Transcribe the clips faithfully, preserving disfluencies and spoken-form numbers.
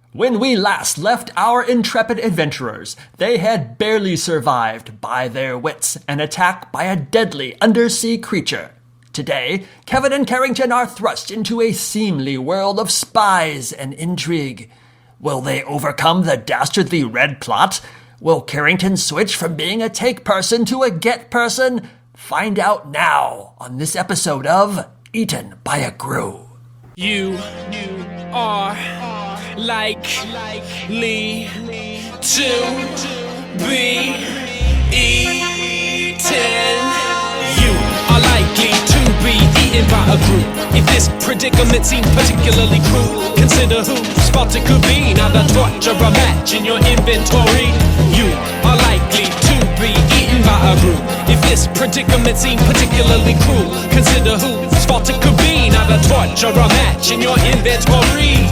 When we last left our intrepid adventurers, they had barely survived by their wits an attack by a deadly undersea creature. Today, Kevin and Carrington are thrust into a seemly world of spies and intrigue. Will they overcome the dastardly red plot? Will Carrington switch from being a take person to a get person? Find out now on this episode of Eaten by a Grue. You are likely to be eaten. You are likely to be eaten by a Grue. If this predicament seems particularly cruel, consider whose fault it could be. Now the torture a match in your inventory. You are likely to be eaten by a Grue. If this predicament seems particularly cruel, consider whose fault it could be. Now the torture a match in your inventory.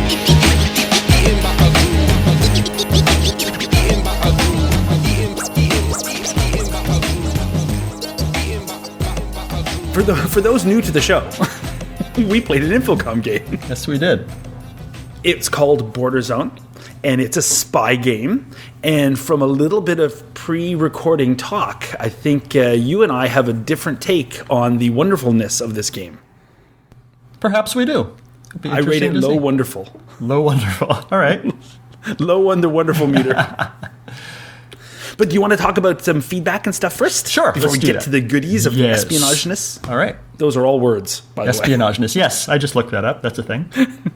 For, the, for those new to the show, we played an Infocom game. Yes, we did. It's called Border Zone, and it's a spy game. And from a little bit of pre-recording talk, I think uh, you and I have a different take on the wonderfulness of this game. Perhaps we do. I rate it low see. wonderful. Low wonderful. All right. Low under wonderful meter. But do you want to talk about some feedback and stuff first? Sure. Before we get that. to the goodies of yes. the espionageness? All right. Those are all words, by the way. Espionageness. Yes, I just looked that up. That's a thing.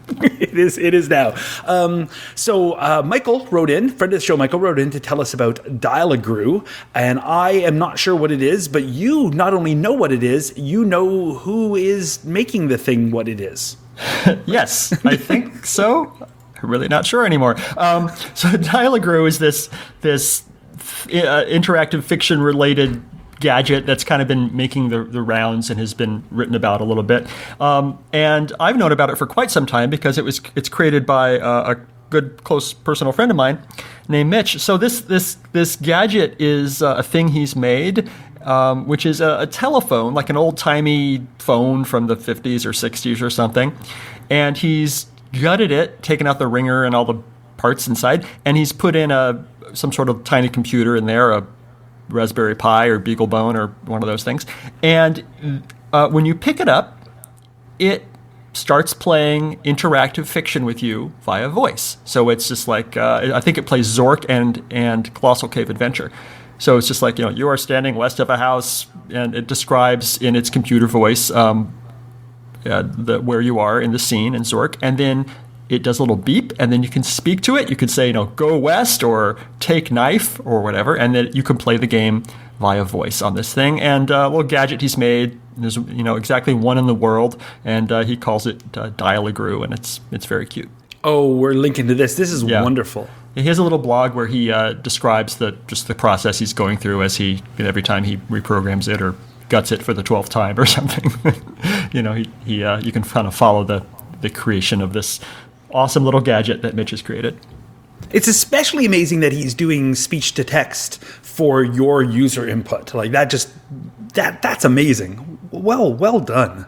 It is It is now. Um, so uh, Michael wrote in, friend of the show Michael wrote in to tell us about Dial a Grue, and I am not sure what it is, but you not only know what it is, you know who is making the thing what it is. Yes, I think so. I'm really not sure anymore. Um, so Dial a Grue is this this uh, interactive fiction related gadget that's kind of been making the, the rounds and has been written about a little bit. Um, and I've known about it for quite some time because it was it's created by uh, a good close personal friend of mine named Mitch. So this this this gadget is uh, a thing he's made, um, which is a, a telephone, like an old timey phone from the fifties or sixties or something. And he's gutted it, taken out the ringer and all the parts inside, and he's put in a some sort of tiny computer in there, a Raspberry Pi or BeagleBone or one of those things. And uh, when you pick it up, it starts playing interactive fiction with you via voice. So it's just like, uh, I think it plays Zork and, and Colossal Cave Adventure. So it's just like, you know, you are standing west of a house, and it describes in its computer voice um, uh, the, where you are in the scene in Zork. And then it does a little beep, and then you can speak to it. You could say, you know, go west or take knife or whatever, and then you can play the game via voice on this thing. And a uh, little gadget he's made, there's, you know, exactly one in the world, and uh, he calls it uh, Dial a Grue, and it's it's very cute. Oh, we're linking to this. This is yeah. wonderful. He has a little blog where he uh, describes the just the process he's going through as he every time he reprograms it or guts it for the twelfth time or something. you know, he, he uh, you can kind of follow the the creation of this awesome little gadget that Mitch has created. It's especially amazing that he's doing speech to text for your user input. Like that just that that's amazing. Well, well done.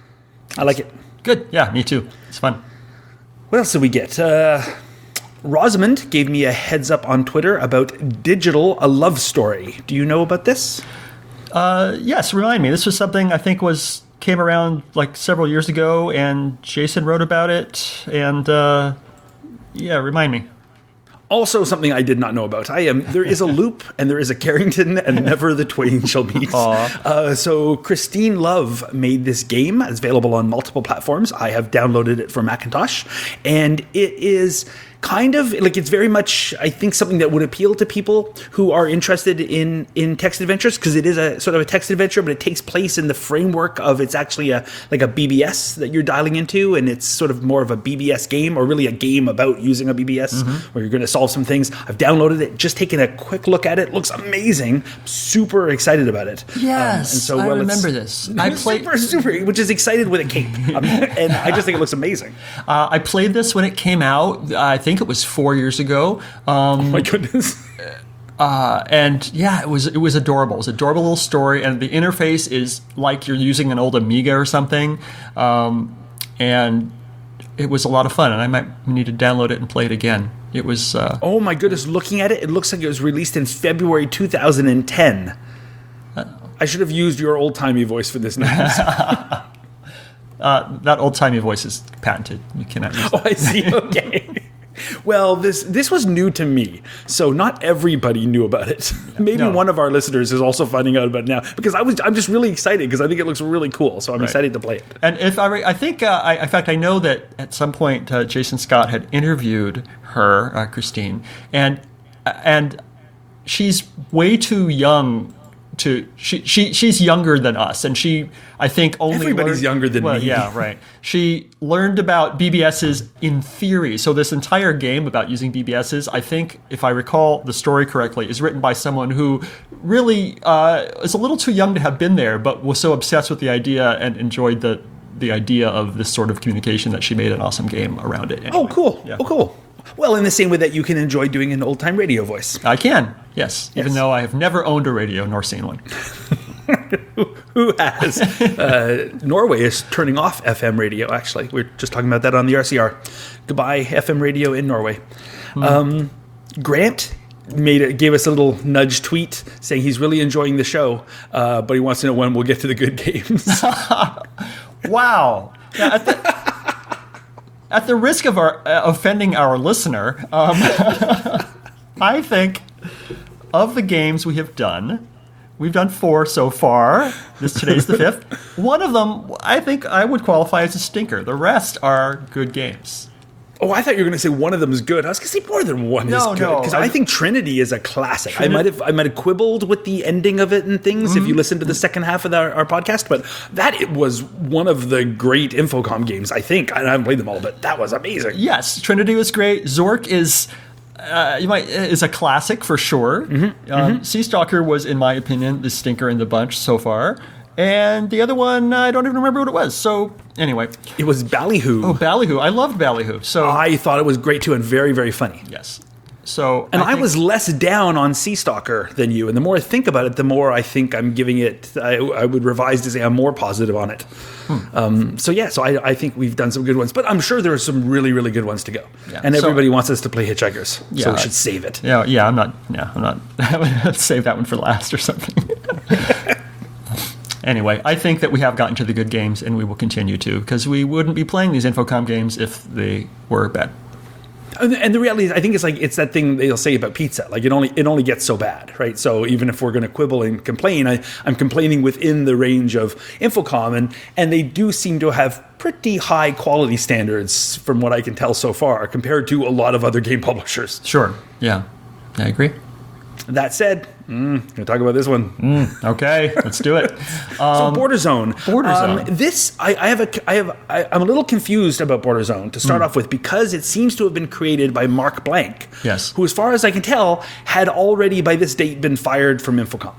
I like it. Good. Yeah, me too. It's fun. What else did we get? Uh, Rosamond gave me a heads up on Twitter about Digital A Love Story. Do you know about this? Uh, yes, remind me. This was something I think was came around like several years ago, and Jason wrote about it. And uh, yeah, remind me. Also, something I did not know about. I am there is a loop and there is a Carrington, and never the twain shall meet. Uh, so Christine Love made this game. It's available on multiple platforms. I have downloaded it for Macintosh, and it is kind of like it's very much, I think, something that would appeal to people who are interested in in text adventures, because it is a sort of a text adventure, but it takes place in the framework of it's actually a like a B B S that you're dialing into, and it's sort of more of a B B S game, or really a game about using a B B S, mm-hmm. where you're going to solve some things. I've downloaded it, just taken a quick look at it. Looks amazing. Super excited about it. Yes, um, and so, well, I remember this. I played super, super, which is excited with a cape, um, and I just think it looks amazing. Uh, I played this when it came out. I think it was four years ago. Um, oh my goodness. Uh, and yeah, it was it was adorable. It was an adorable little story, and the interface is like you're using an old Amiga or something. Um, and it was a lot of fun, and I might need to download it and play it again. It was. Uh, Oh my goodness! Looking at it, it looks like it was released in February two thousand ten. I should have used your old timey voice for this name. uh, that old timey voice is patented. You cannot use. Oh, I see. Okay. Well, this this was new to me, so not everybody knew about it. Maybe No. one of our listeners is also finding out about it now because I was I'm just really excited because I think it looks really cool. So I'm excited to play it. And if I, re- I think, uh, I, in fact, I know that at some point uh, Jason Scott had interviewed her, uh, Christine, and and she's way too young to she she she's younger than us, and she I think only Everybody's learned- younger than well, me. Yeah, right. She learned about B B Ss in theory. So this entire game about using B B Ss, I think, if I recall the story correctly, is written by someone who really uh, is a little too young to have been there, but was so obsessed with the idea and enjoyed the the idea of this sort of communication that she made an awesome game around it. Oh, Anyway, cool. yeah. Oh, cool. Well, in the same way that you can enjoy doing an old time radio voice. I can, yes, even Yes. though I have never owned a radio nor seen one. Who has? uh, Norway is turning off F M radio, actually. We are just talking about that on the R C R. Goodbye, F M radio in Norway. Um, Grant made it, gave us a little nudge tweet saying he's really enjoying the show, uh, but he wants to know when we'll get to the good games. Wow. Yeah, at, the, at the risk of our, uh, offending our listener, um, I think of the games we have done, we've done four so far. This today's the fifth. One of them, I think I would qualify as a stinker. The rest are good games. Oh, I thought you were going to say one of them is good. I was going to say more than one No, is good no, because I, I- think Trinity is a classic. Trini- I might have I might have quibbled with the ending of it and things if you listen to the second half of our, our podcast, but that it was one of the great Infocom games. I think I haven't played them all, but that was amazing. Yes, Trinity was great. Zork is uh, you might is a classic for sure. Mm-hmm, Um, Sea Stalker was, in my opinion, the stinker in the bunch so far. And the other one, I don't even remember what it was. So anyway, It was Ballyhoo. oh, Ballyhoo. I loved Ballyhoo. So I thought it was great too and very very funny. yes. So And I, think- was less down on Sea Stalker than you. And the more I think about it, the more I think I'm giving it, I, I would revise to say I'm more positive on it. Hmm. Um, so, yeah, so I, I think we've done some good ones. But I'm sure there are some really, really good ones to go. Yeah. And So- everybody wants us to play Hitchhikers. So Yeah. we should save it. Yeah, yeah. I'm not. Yeah, I'm not. I'm gonna save that one for last or something. Anyway, I think that we have gotten to the good games, and we will continue to, because we wouldn't be playing these Infocom games if they were bad. And and the reality is, I think it's like it's that thing they'll say about pizza. Like it only it only gets so bad, right? So even if we're going to quibble and complain, I, I'm complaining within the range of Infocom, and and they do seem to have pretty high quality standards from what I can tell so far, compared to a lot of other game publishers. Sure. Yeah, I agree. That said, mm, gonna talk about this one. Okay, let's do it. So Border Zone. Border Um, Zone. this I, I have a I have I, I'm a little confused about Border Zone to start off with because it seems to have been created by Mark Blank. Yes. Who, as far as I can tell, had already by this date been fired from Infocom.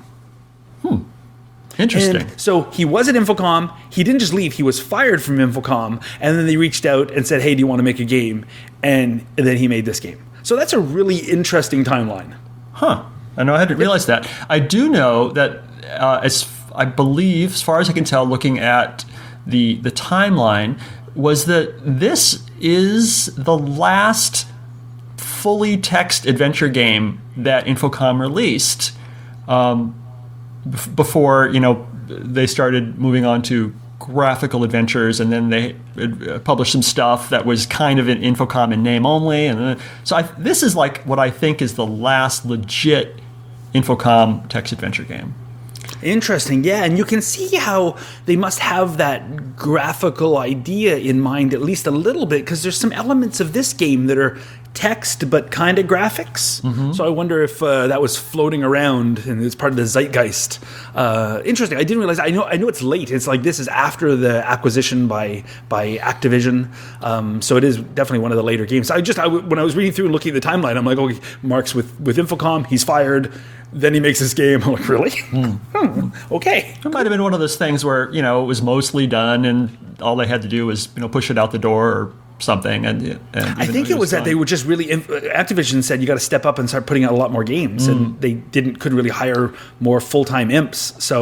Interesting. And so he was at Infocom. He didn't just leave. He was fired from Infocom, and then they reached out and said, "Hey, do you want to make a game?" And, and then he made this game. So that's a really interesting timeline. Huh. I know I hadn't realized that. I do know that, uh, as I believe, as far as I can tell, looking at the the timeline, was that this is the last fully text adventure game that Infocom released um, bef- before you know they started moving on to graphical adventures, and then they uh, published some stuff that was kind of in Infocom in name only, and then, so I, this is like what I think is the last legit Infocom text adventure game. Interesting, yeah, and you can see how they must have that graphical idea in mind at least a little bit, because there's some elements of this game that are text but kind of graphics. So I wonder if uh, that was floating around and it's part of the zeitgeist. Uh, interesting. I didn't realize. I know. I know it's late. It's like this is after the acquisition by by Activision. Um, so it is definitely one of the later games. I just I, when I was reading through and looking at the timeline, I'm like, oh, Mark's with with Infocom. He's fired. Then he makes this game. I'm like, really? Hmm, okay. It might have been one of those things where you know it was mostly done, and all they had to do was you know push it out the door or something. And, and I think it was that they were just really. Activision said you got to step up and start putting out a lot more games, and they didn't couldn't really hire more full time imps. So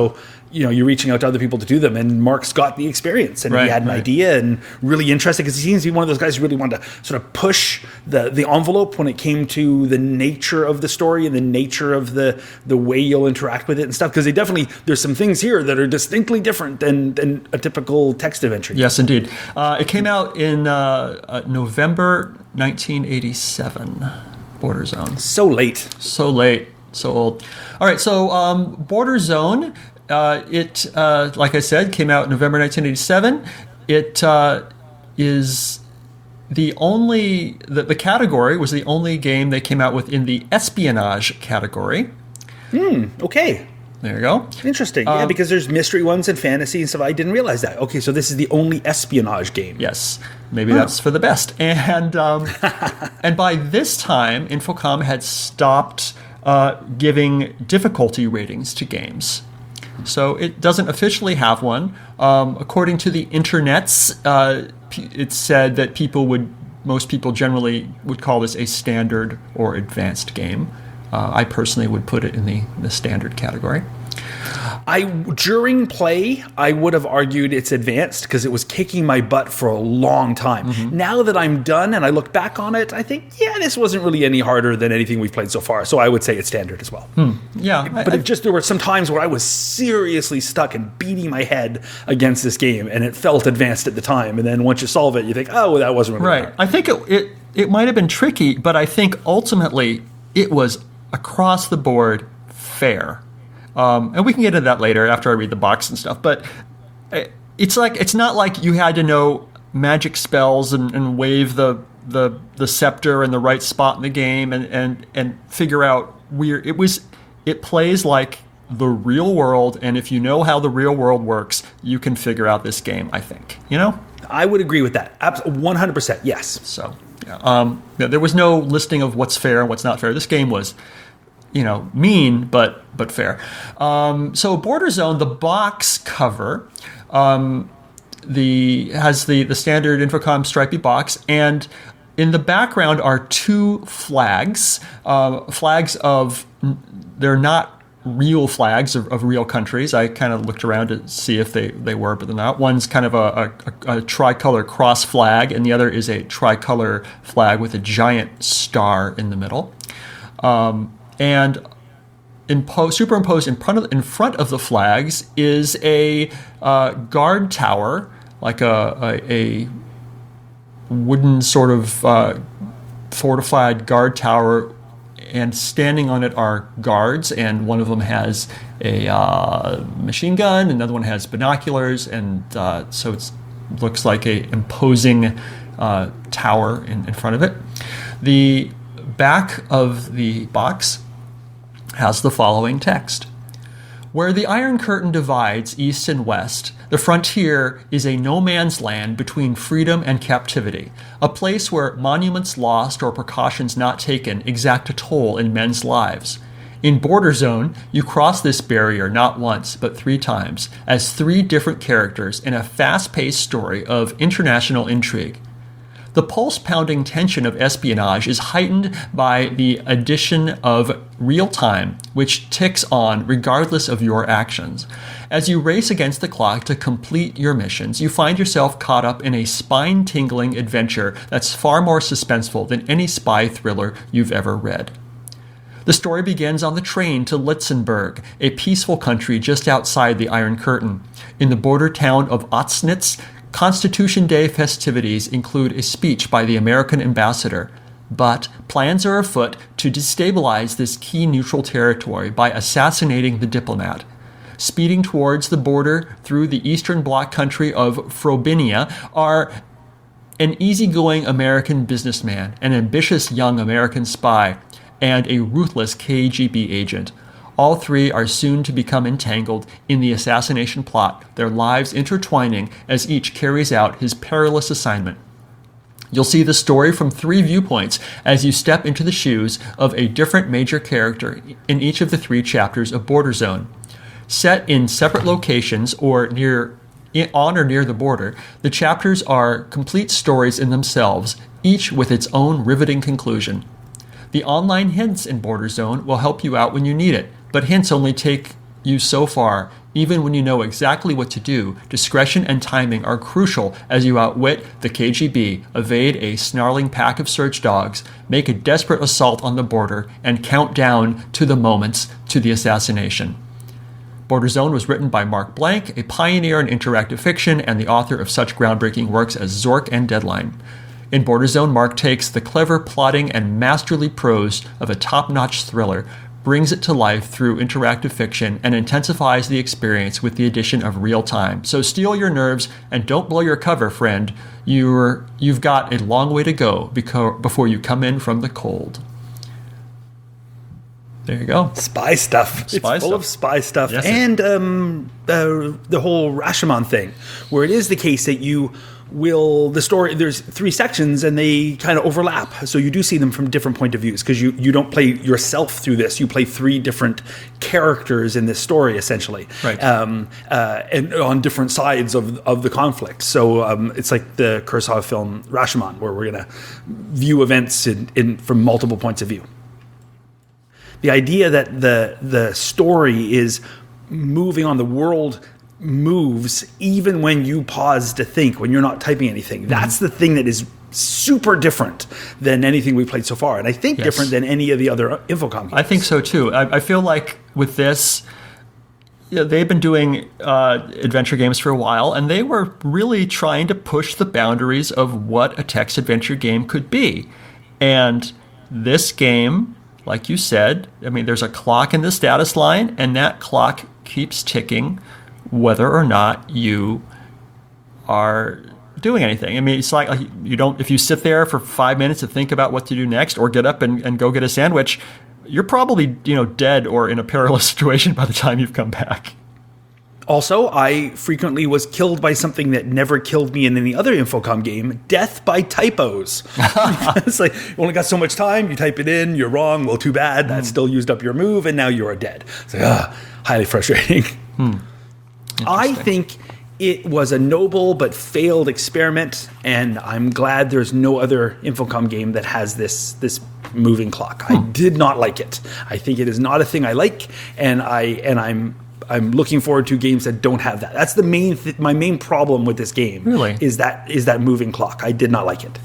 you know, you're reaching out to other people to do them, and Mark's got the experience, and Right, he had an right. idea and really interested because he seems to be one of those guys who really wanted to sort of push the the envelope when it came to the nature of the story and the nature of the the way you'll interact with it and stuff. Because they definitely there's some things here that are distinctly different than than a typical text adventure. Yes, indeed. Uh, it came out in uh, uh, November nineteen eighty-seven. Border Zone. So late. So late, so old. All right, so um, Border Zone. Uh, it, uh, like I said, came out in November nineteen eighty-seven. It uh, is the only the, the category was the only game they came out with in the espionage category. Okay. There you go. Interesting. Yeah, Um, because there's mystery ones and fantasy and stuff. I didn't realize that. Okay, so this is the only espionage game. Yes, maybe that's for the best. And um, and by this time, Infocom had stopped uh, giving difficulty ratings to games. So it doesn't officially have one. Um, according to the internets, uh, p- it said that people would, most people generally would call this a standard or advanced game. Uh, I personally would put it in the, the standard category. I during play, I would have argued it's advanced because it was kicking my butt for a long time. Mm-hmm. Now that I'm done and I look back on it, I think, yeah, this wasn't really any harder than anything we've played so far. So I would say it's standard as well. Yeah, I- But I- it just there were some times where I was seriously stuck and beating my head against this game, and it felt advanced at the time. And then once you solve it, you think, oh, well, that wasn't really Right. hard. I think it, it it might have been tricky, but I think ultimately it was across the board fair. Um, and we can get into that later after I read the box and stuff. But it- it's like it's not like you had to know magic spells and, and wave the, the the scepter in the right spot in the game and, and, and figure out weird. It was it plays like the real world, and if you know how the real world works, you can figure out this game. I think you know. I would agree with that. Abs- one hundred percent, yes. So, yeah, um, yeah, there was no listing of what's fair and what's not fair. This game was, you know, mean but but fair. Um, so, Border Zone, the box cover, um, the has the the standard Infocom stripy box, and in the background are two flags, uh, flags of they're not real flags of, of real countries. I kind of looked around to see if they, they were, but they're not. One's kind of a, a, a tricolor cross flag, and the other is a tricolor flag with a giant star in the middle. Um, and impo- superimposed in front, of, in front of the flags is a uh, guard tower, like a, a, a wooden sort of uh, fortified guard tower, and standing on it are guards, and one of them has a uh, machine gun, another one has binoculars, and uh, so it looks like a imposing uh, tower in, in front of it. The back of the box has the following text. Where the Iron Curtain divides east and west, the frontier is a no man's land between freedom and captivity, a place where monuments lost or precautions not taken exact a toll in men's lives. In Border Zone, you cross this barrier not once, but three times, as three different characters in a fast-paced story of international intrigue. The pulse-pounding tension of espionage is heightened by the addition of real time, which ticks on regardless of your actions. As you race against the clock to complete your missions, you find yourself caught up in a spine-tingling adventure that's far more suspenseful than any spy thriller you've ever read. The story begins on the train to Litzenberg, a peaceful country just outside the Iron Curtain. In the border town of Otsnitz, Constitution Day festivities include a speech by the American ambassador, but plans are afoot to destabilize this key neutral territory by assassinating the diplomat. Speeding towards the border through the Eastern Bloc country of Frobinia are an easygoing American businessman, an ambitious young American spy, and a ruthless K G B agent. All three are soon to become entangled in the assassination plot, their lives intertwining as each carries out his perilous assignment. You'll see the story from three viewpoints as you step into the shoes of a different major character in each of the three chapters of Border Zone. Set in separate locations or near on or near the border, the chapters are complete stories in themselves, each with its own riveting conclusion. The online hints in Border Zone will help you out when you need it, but hints only take you so far Even when you know exactly what to do, discretion and timing are crucial as you outwit the K G B, evade a snarling pack of search dogs, make a desperate assault on the border, and count down to the moments to the assassination. Border Zone was written by Mark Blank, a pioneer in interactive fiction and the author of such groundbreaking works as Zork and Deadline. In Border Zone, Mark takes the clever plotting and masterly prose of a top-notch thriller, brings it to life through interactive fiction, and intensifies the experience with the addition of real time. So steel your nerves and don't blow your cover, friend. You're, you've got a long way to go beco- before you come in from the cold. There you go. Spy stuff. Spy it's full stuff. of spy stuff. Yes, it- and um, uh, the whole Rashomon thing, where it is the case that you will, the story, there's three sections and they kind of overlap. So you do see them from different point of views because you, you don't play yourself through this. You play three different characters in this story, essentially. Right. Um, uh, and on different sides of, of the conflict. So um, it's like the Kurosawa film Rashomon, where we're going to view events in, in from multiple points of view. The idea that the the story is moving on, the world moves even when you pause to think, when you're not typing anything. Mm-hmm. That's the thing that is super different than anything we've played so far. And I think Yes. different than any of the other Infocom games. I think so too. I, I feel like with this, you know, they've been doing uh, adventure games for a while, and they were really trying to push the boundaries of what a text adventure game could be. And this game, like you said, I mean, there's a clock in the status line, and that clock keeps ticking whether or not you are doing anything. I mean, it's like you don't, if you sit there for five minutes to think about what to do next or get up and, and go get a sandwich, you're probably, you know, dead or in a perilous situation by the time you've come back. Also, I frequently was killed by something that never killed me in any other Infocom game, death by typos. It's like, you only got so much time, you type it in, you're wrong, well, too bad, that still used up your move, and now you are dead. It's like, ah, highly frustrating. Hmm. I think it was a noble but failed experiment, and I'm glad there's no other Infocom game that has this this moving clock. Hmm. I did not like it. I think it is not a thing I like, and I and I'm I'm looking forward to games that don't have that. That's the main th- my main problem with this game. Really? Is that is that moving clock. I did not like it.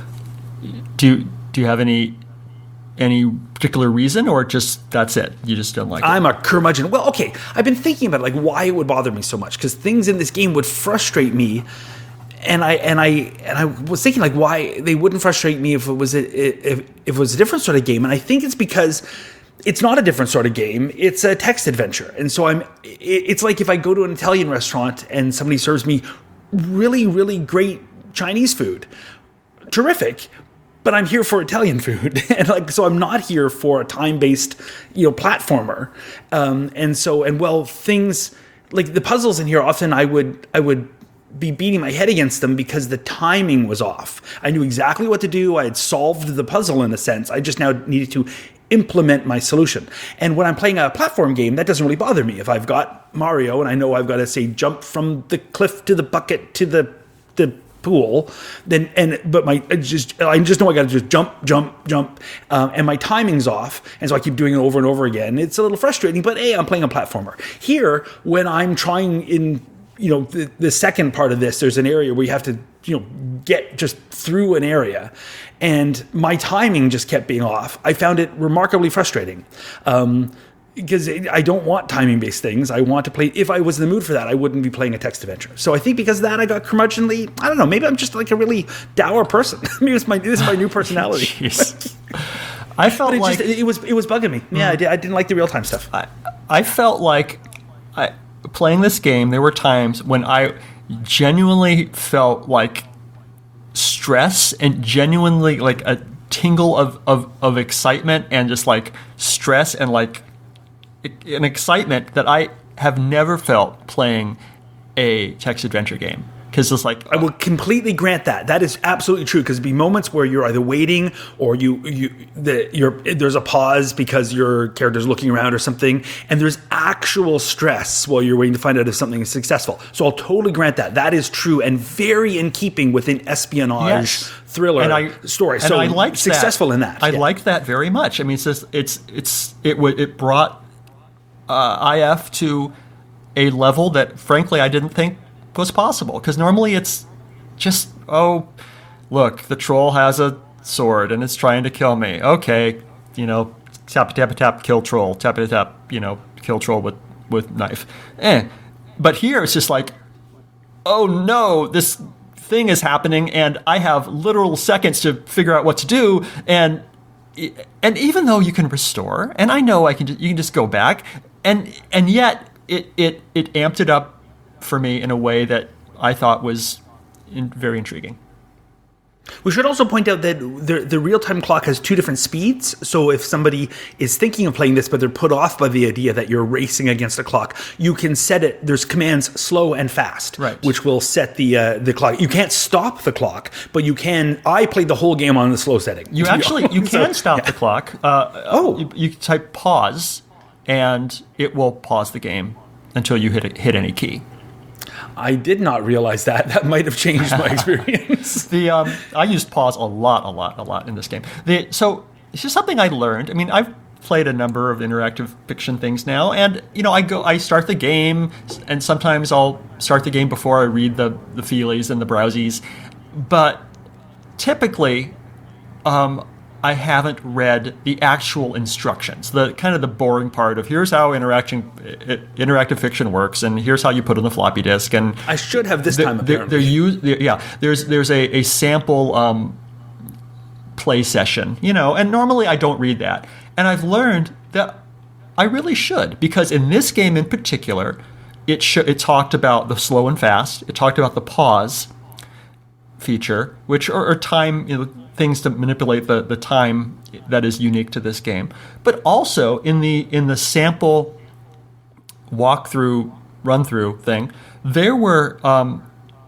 Do you, do you have any any particular reason, or just that's it? You just don't like it? I'm a curmudgeon. Well, okay. I've been thinking about like why it would bother me so much, because things in this game would frustrate me, and I and I and I was thinking like why they wouldn't frustrate me if it was a, if, if it was a different sort of game, and I think it's because it's not a different sort of game. It's a text adventure, and so I'm. It's like if I go to an Italian restaurant and somebody serves me really, really great Chinese food, terrific. But I'm here for Italian food, and like so, I'm not here for a time-based, you know, platformer. Um, and so, and well, things like the puzzles in here, often I would, I would be beating my head against them because the timing was off. I knew exactly what to do. I had solved the puzzle in a sense. I just now needed to implement my solution. And when I'm playing a platform game, that doesn't really bother me. If I've got Mario and I know I've got to say jump from the cliff to the bucket to the the pool, then and but my I just I just know I got to just jump, jump, jump, um, and my timing's off, and so I keep doing it over and over again. It's a little frustrating, but hey, I'm playing a platformer. Here, when I'm trying in, you know, the, the second part of this, there's an area where you have to, you know, get just through an area, and my timing just kept being off. I found it remarkably frustrating. Um, Because I don't want timing-based things. I want to play. If I was in the mood for that, I wouldn't be playing a text adventure. So I think because of that, I got curmudgeonly. I don't know. Maybe I'm just like a really dour person. Maybe it's my this is my new personality. Jeez. I felt But it like just it, it was it was bugging me. Yeah, I, did, I didn't like the real time stuff. I, I felt like I, playing this game, there were times when I genuinely felt like stress and genuinely like a tingle of, of, of excitement and just like stress and like an excitement that I have never felt playing a text adventure game. Because it's like I will completely grant that. That is absolutely true. Because there'll be moments where you're either waiting or you you the you're there's a pause because your character's looking around or something, and there's actual stress while you're waiting to find out if something is successful. So I'll totally grant that. That is true and very in keeping with an espionage Yes. thriller and I, story. And So I liked successful that. in that. I yeah. liked that very much. I mean, it's just, it's it's it would it brought uh, I F to a level that, frankly, I didn't think was possible. Because normally it's just, oh, look, the troll has a sword and it's trying to kill me. Okay, you know, tap tap tap, kill troll. Tap tap tap, you know, kill troll with with knife. Eh. But here it's just like, oh no, this thing is happening, and I have literal seconds to figure out what to do. And and even though you can restore, and I know I can, you can just go back, and and yet it it it amped it up for me in a way that I thought was in, very intriguing. We should also point out that the, the real-time clock has two different speeds. So if somebody is thinking of playing this, but they're put off by the idea that you're racing against a clock, you can set it. There's commands slow and fast, right, which will set the uh, the clock. You can't stop the clock, but you can. I played the whole game on the slow setting. You actually you can so, stop yeah. the clock. Uh, oh, you, you type pause, and it will pause the game until you hit a, hit any key. I did not realize that. That might have changed my experience. the um, I used pause a lot, a lot, a lot in this game. The, so it's just something I learned. I mean, I've played a number of interactive fiction things now, and you know, I go, I start the game, and sometimes I'll start the game before I read the the feelies and the browsies, but typically, um, I haven't read the actual instructions, the kind of the boring part of here's how interaction, interactive fiction works, and here's how you put on the floppy disk. And I should have this the, time. They're, Apparently, they're used, they're, yeah. There's there's a, a sample um, play session, you know, and normally I don't read that, and I've learned that I really should, because in this game in particular, it sh- it talked about the slow and fast. It talked about the pause feature, which are, are time, you know, things to manipulate the, the time that is unique to this game. But also in the in the sample walkthrough, run-through thing, there were um,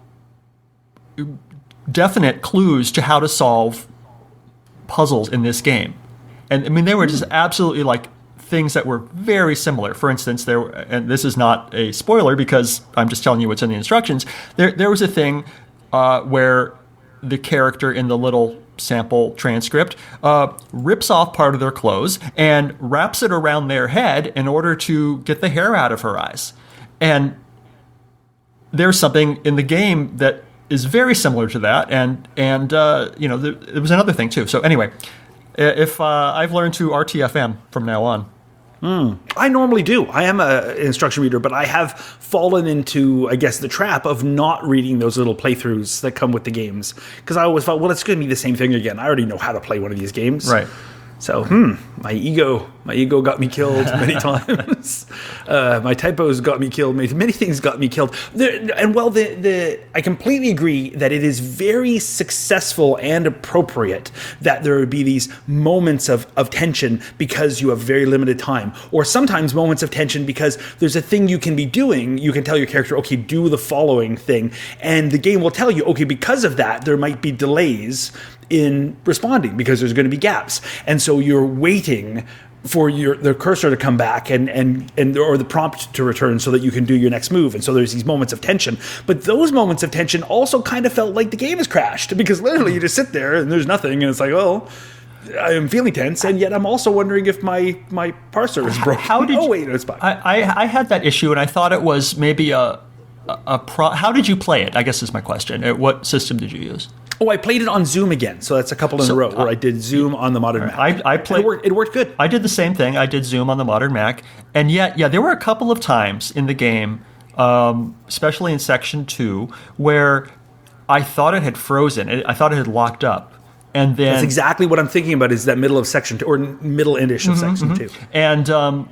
definite clues to how to solve puzzles in this game. And I mean, they were just absolutely like things that were very similar. For instance, there, and this is not a spoiler because I'm just telling you what's in the instructions, there there was a thing uh, where the character in the little sample transcript uh, rips off part of their clothes and wraps it around their head in order to get the hair out of her eyes. And there's something in the game that is very similar to that. And, and uh, you know, there, there was another thing too. So anyway, if uh, I've learned to R T F M from now on. Mm. I normally do. I am an instruction reader, but I have fallen into, I guess, the trap of not reading those little playthroughs that come with the games. Because I always thought, well, it's going to be the same thing again. I already know how to play one of these games. Right. So, hmm, my ego, my ego got me killed many times. uh, my typos got me killed. Many, many things got me killed. There, and well, the the I completely agree that it is very successful and appropriate that there would be these moments of, of tension because you have very limited time, or sometimes moments of tension because there's a thing you can be doing. You can tell your character, okay, do the following thing, and the game will tell you, okay, because of that, there might be delays in responding because there's going to be gaps, and so you're waiting for your the cursor to come back and and and or the prompt to return so that you can do your next move. And so there's these moments of tension, but those moments of tension also kind of felt like the game has crashed because literally you just sit there and there's nothing, and it's like, well, I'm feeling tense, and yet I'm also wondering if my my parser is broken. How did oh you, wait, no, it's fine. I, I I had that issue, and I thought it was maybe a a, a pro. How did you play it? I guess is my question. Uh, What system did you use? Oh, I played it on Zoom again, so that's a couple in So, a row where uh, I did Zoom on the modern Mac. I, I played. It worked, it worked good. I did the same thing. I did Zoom on the modern Mac, and yet, yeah, there were a couple of times in the game, um, especially in section two, where I thought it had frozen. I thought it had locked up, and then That's exactly what I'm thinking about. Is that middle of section two or middle endish of mm-hmm, section mm-hmm. two? And um,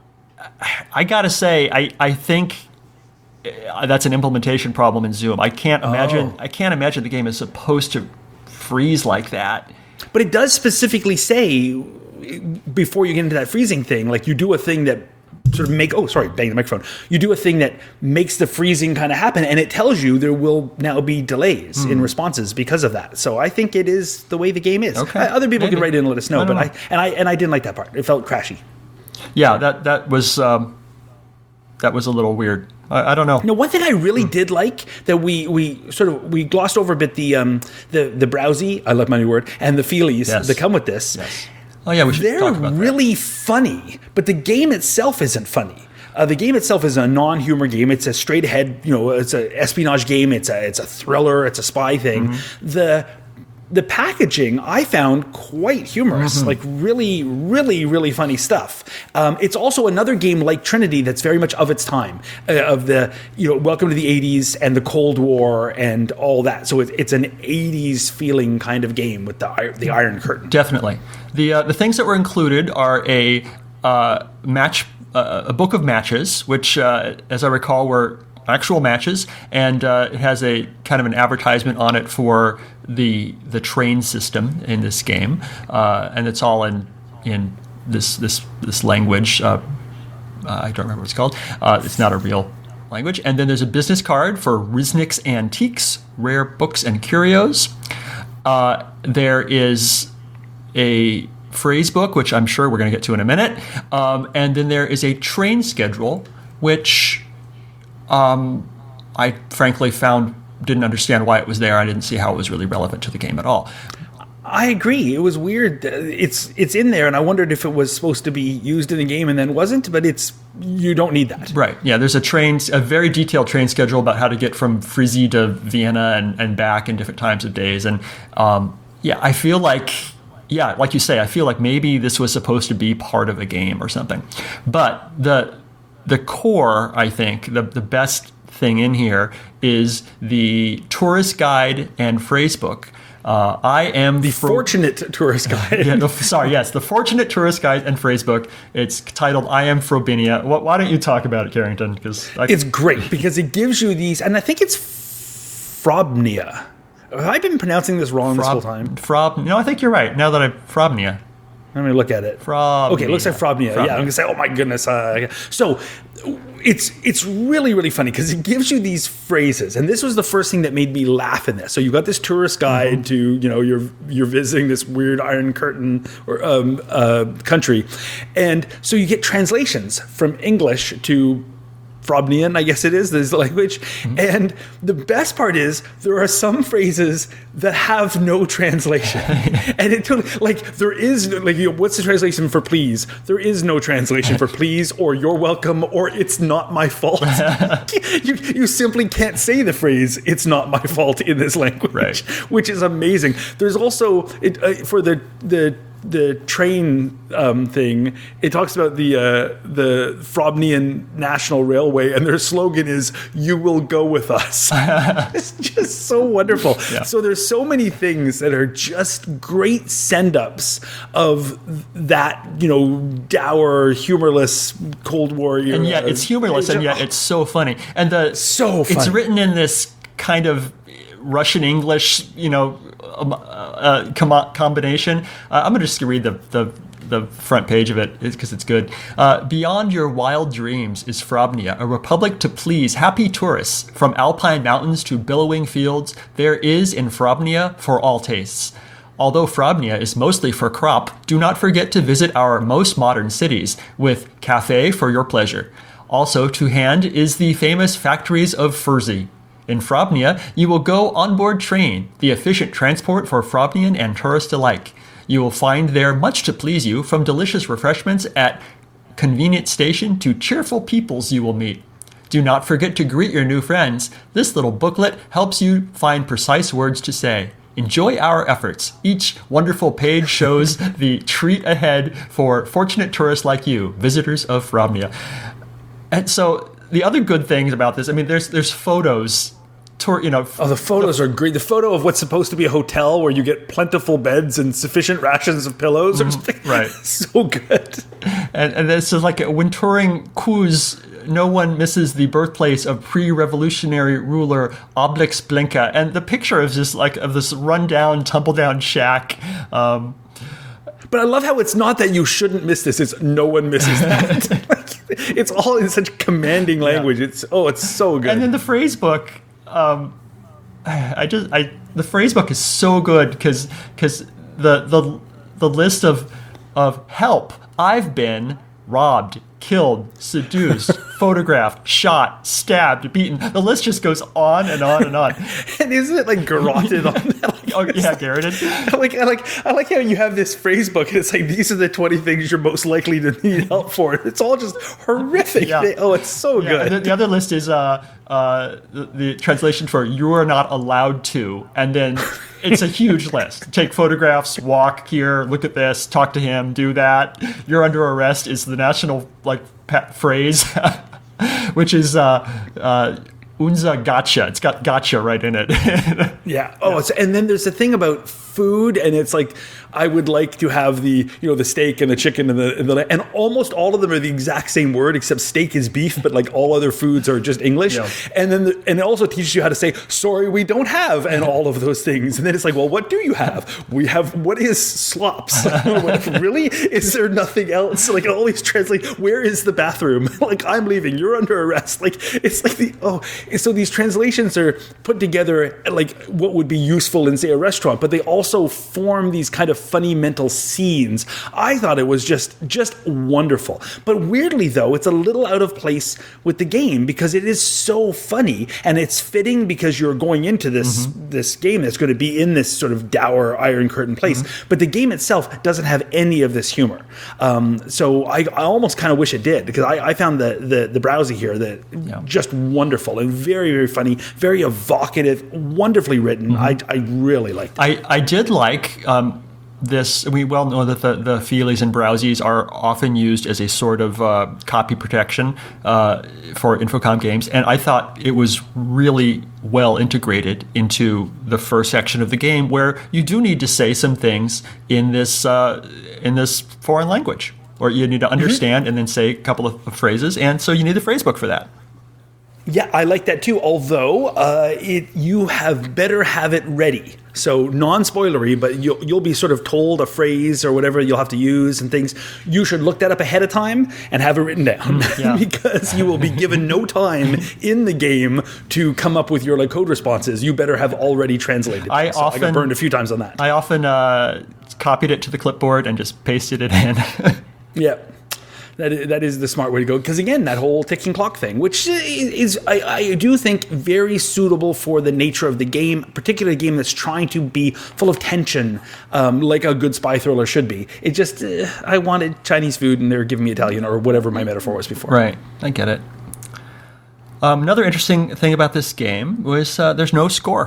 I gotta say, I I think. That's an implementation problem in Zoom. I can't imagine. Oh. I can't imagine the game is supposed to freeze like that. But it does specifically say before you get into that freezing thing, like you do a thing that sort of make. Oh, sorry, bang the microphone. You do a thing that makes the freezing kind of happen, and it tells you there will now be delays mm. in responses because of that. So I think it is the way the game is. Okay. Uh, other people Maybe. can write in and let us know. I But know. I and I and I didn't like that part. It felt crashy. Yeah, that that was um, that was a little weird. I, I don't know. No, one thing I really did like that we we sort of we glossed over a bit the um the the browsy, I love my new word, and the feelies Yes. that come with this. Yes. Oh yeah, we should They're talk about really funny, but the game itself isn't funny. Uh, the game itself is a non-humor game. It's a straight ahead, you know, it's an espionage game. It's a it's a thriller. It's a spy thing. Mm-hmm. The The packaging I found quite humorous, mm-hmm. like really, really, really funny stuff. Um, it's also another game like Trinity that's very much of its time, uh, of the, you know, welcome to the eighties and the Cold War and all that. So it, it's an eighties feeling kind of game with the the Iron Curtain. Definitely. The uh, the things that were included are a uh, match, uh, a book of matches, which, uh, as I recall, were actual matches, and uh, it has a kind of an advertisement on it for the the train system in this game, uh, and it's all in in this this this language. Uh, uh, I don't remember what it's called. Uh, it's not a real language. And then there's a business card for Riznik's Antiques, Rare Books and Curios. Uh, there is a phrase book, which I'm sure we're going to get to in a minute, um, and then there is a train schedule, which Um, I frankly found, didn't understand why it was there. I didn't see how it was really relevant to the game at all. I agree. It was weird. It's it's in there, and I wondered if it was supposed to be used in the game and then wasn't, but it's you don't need that. Right. Yeah, there's a train, a very detailed train schedule about how to get from Frizzy to Vienna and, and back in different times of days. And um, yeah, I feel like, yeah, like you say, I feel like maybe this was supposed to be part of a game or something. But the... The core, I think, the the best thing in here is the tourist guide and phrase book. Uh, I am the fro- fortunate tourist guide. yeah, no, sorry, yes, the fortunate tourist guide and phrase book. It's titled "I Am Frobinia." Why, why don't you talk about it, Carrington? Because it's great because it gives you these, and I think it's Frobnia. Have I been pronouncing this wrong Frob, this whole time? Frob? No, I think you're right. Now that I Frobnia. Let me look at it. Frobnia. Okay, it looks like Frobnia. Frobnia. Yeah, I'm gonna say, oh my goodness. Uh, so it's it's really really funny because it gives you these phrases, and this was the first thing that made me laugh in this. So you got this tourist guide mm-hmm. to, you know, you're you're visiting this weird Iron Curtain or um, uh, country, and so you get translations from English to Frobnian, I guess it is, this language. Mm-hmm. And the best part is there are some phrases that have no translation. And it totally, like, there is, like, you know, what's the translation for please? There is no translation for please or you're welcome or it's not my fault. you, you simply can't say the phrase, it's not my fault in this language, right. Which is amazing. There's also, it, uh, for the, the, the train um, thing, it talks about the uh, the Frobnian National Railway, and their slogan is "You will go with us." It's just so wonderful. Yeah. So there's so many things that are just great send-ups of that, you know, dour, humorless Cold War era. And yet it's humorless, and yet it's so funny. And the so funny. It's written in this kind of Russian English, you know, um, uh, com- combination. Uh, I'm gonna just read the the, the front page of it because it's good. Uh, Beyond your wild dreams is Frobnia, a republic to please happy tourists. From alpine mountains to billowing fields, there is in Frobnia for all tastes. Although Frobnia is mostly for crop, do not forget to visit our most modern cities with cafe for your pleasure. Also to hand is the famous factories of Furzy. In Frobnia, you will go on board train, the efficient transport for Frobnian and tourists alike. You will find there much to please you, from delicious refreshments at convenient station to cheerful peoples you will meet. Do not forget to greet your new friends. This little booklet helps you find precise words to say. Enjoy our efforts. Each wonderful page shows the treat ahead for fortunate tourists like you, visitors of Frobnia. And so the other good things about this, I mean, there's there's photos. Tour, you know, oh, the photos the, are great. The photo of what's supposed to be a hotel where you get plentiful beds and sufficient rations of pillows or something. Right. So good. And, and this is like when touring Kuz, no one misses the birthplace of pre-revolutionary ruler Obelix Blinka. And the picture is just like of this rundown, tumble-down shack. Um, but I love how it's not that you shouldn't miss this. It's no one misses that. Like, it's all in such commanding language. Yeah. It's oh, it's so good. And then the phrase book. Um, I just I the phrase book is so good because because the the the list of of help I've been robbed, killed, seduced, photographed, shot, stabbed, beaten. The list just goes on and on and on. And isn't it like garroted on that? Oh yeah, Garrett. I like, I like, I like how you have this phrase book, and it's like these are the twenty things you're most likely to need help for. It's all just horrific. Yeah. They- oh, it's so Yeah, good. the, the other list is uh, uh, the, the translation for "you are not allowed to," and then it's a huge list. Take photographs, walk here, look at this, talk to him, do that. You're under arrest is the national like pa- phrase, which is uh, uh, "unser gotcha." It's got gotcha right in it. Yeah. Oh, It's, and then there's the thing about food, and it's like I would like to have the you know the steak and the chicken and the, and the and almost all of them are the exact same word except steak is beef, but like all other foods are just English. Yeah. And then the, and it also teaches you how to say sorry we don't have and all of those things. And then it's like, well, what do you have? We have what is slops? What, really? Is there nothing else? Like it always translate. Where is the bathroom? Like I'm leaving. You're under arrest. Like it's like the oh. So these translations are put together like what would be useful in say a restaurant, but they also form these kind of funny mental scenes. I thought it was just just wonderful. But weirdly though, it's a little out of place with the game because it is so funny and it's fitting because you're going into this mm-hmm. this game that's going to be in this sort of dour Iron Curtain place. Mm-hmm. But the game itself doesn't have any of this humor. Um, so I, I almost kind of wish it did because I, I found the the the browsy here that yeah. just wonderful and very very funny, very evocative, wonderfully written. Mm-hmm. I I really liked it. I, I did like um, this. We well know that the, the feelies and browsies are often used as a sort of uh, copy protection uh, for Infocom games, and I thought it was really well integrated into the first section of the game, where you do need to say some things in this uh, in this foreign language, or you need to understand mm-hmm. and then say a couple of phrases, and so you need the phrasebook for that. Yeah, I like that too. Although uh, it, you have better have it ready. So non-spoilery, but you'll, you'll be sort of told a phrase or whatever you'll have to use and things. You should look that up ahead of time and have it written down yeah. because you will be given no time in the game to come up with your like code responses. You better have already translated. I so often I got burned a few times on that. I often uh, copied it to the clipboard and just pasted it in. Yeah. That is, that is the smart way to go. Because again, that whole ticking clock thing, which is, I, I do think, very suitable for the nature of the game, particularly a game that's trying to be full of tension, um, like a good spy thriller should be. It just, uh, I wanted Chinese food and they were giving me Italian or whatever my metaphor was before. Right, I get it. Um, another interesting thing about this game was uh, there's no score.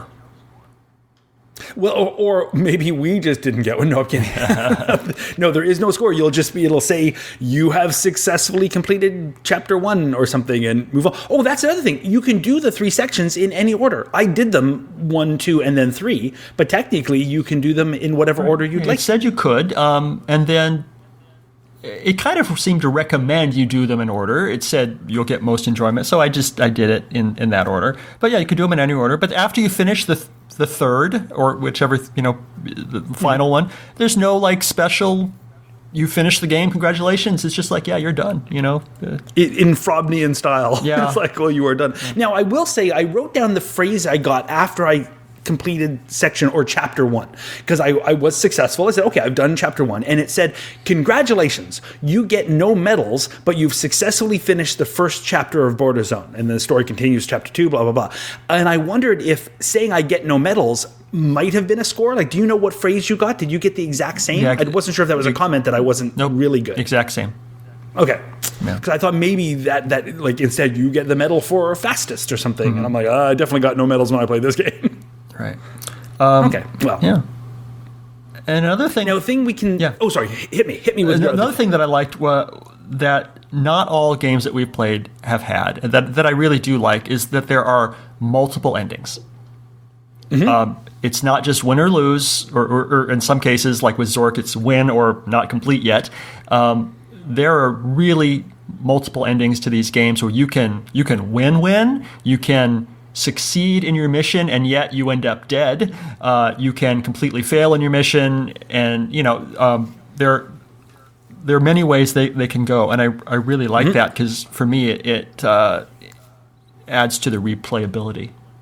Well, or, or maybe we just didn't get one. No, I'm kidding. No, there is no score. You'll just be, it'll say you have successfully completed chapter one or something and move on. Oh, that's another thing. You can do the three sections in any order. I did them one, two, and then three, but technically you can do them in whatever order you'd it like. It said you could, um, and then it kind of seemed to recommend you do them in order. It said you'll get most enjoyment, so I just I did it in, in that order. But yeah, you could do them in any order. But after you finish the th- the third or whichever you know the final one, there's no like special. You finished the game, congratulations. It's just like yeah, you're done. You know, uh, in Frobnian style. Yeah, it's like well, you are done. Now I will say I wrote down the phrase I got after I completed section or chapter one because I, I was successful. I said, okay, I've done chapter one. And it said, congratulations, you get no medals, but you've successfully finished the first chapter of Border Zone. And the story continues, chapter two, blah, blah, blah. And I wondered if saying I get no medals might have been a score. Like, do you know what phrase you got? Did you get the exact same? Yeah, I wasn't sure if that was a comment that I wasn't nope, really good. Exact same. Okay. Because yeah. I thought maybe that, that, like, instead you get the medal for fastest or something. Mm-hmm. And I'm like, oh, I definitely got no medals when I played this game. Right. Um, okay. Well. Yeah. And another thing. Now, the thing we can. Yeah. Oh, sorry. Hit me. Hit me with another another thing that I liked was that not all games that we've played have had, and that that I really do like, is that there are multiple endings. Mm-hmm. Um, it's not just win or lose, or, or, or in some cases, like with Zork, it's win or not complete yet. Um, there are really multiple endings to these games where you can you can win win, you can succeed in your mission and yet you end up dead. Uh, you can completely fail in your mission, and you know um, there there are many ways they, they can go, and I I really like mm-hmm. that because for me it, it uh, adds to the replayability.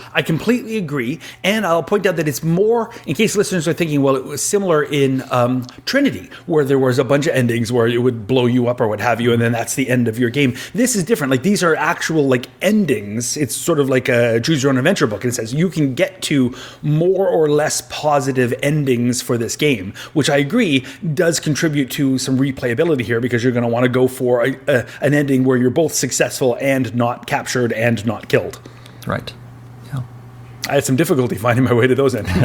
I completely agree, and I'll point out that it's more, in case listeners are thinking, well, it was similar in um, Trinity, where there was a bunch of endings where it would blow you up or what have you, and then that's the end of your game. This is different. Like, these are actual, like, endings. It's sort of like a choose your own adventure book, and it says you can get to more or less positive endings for this game, which I agree does contribute to some replayability here, because you're going to want to go for a, a, an ending where you're both successful and not captured and not killed. Right. Yeah. I had some difficulty finding my way to those endings.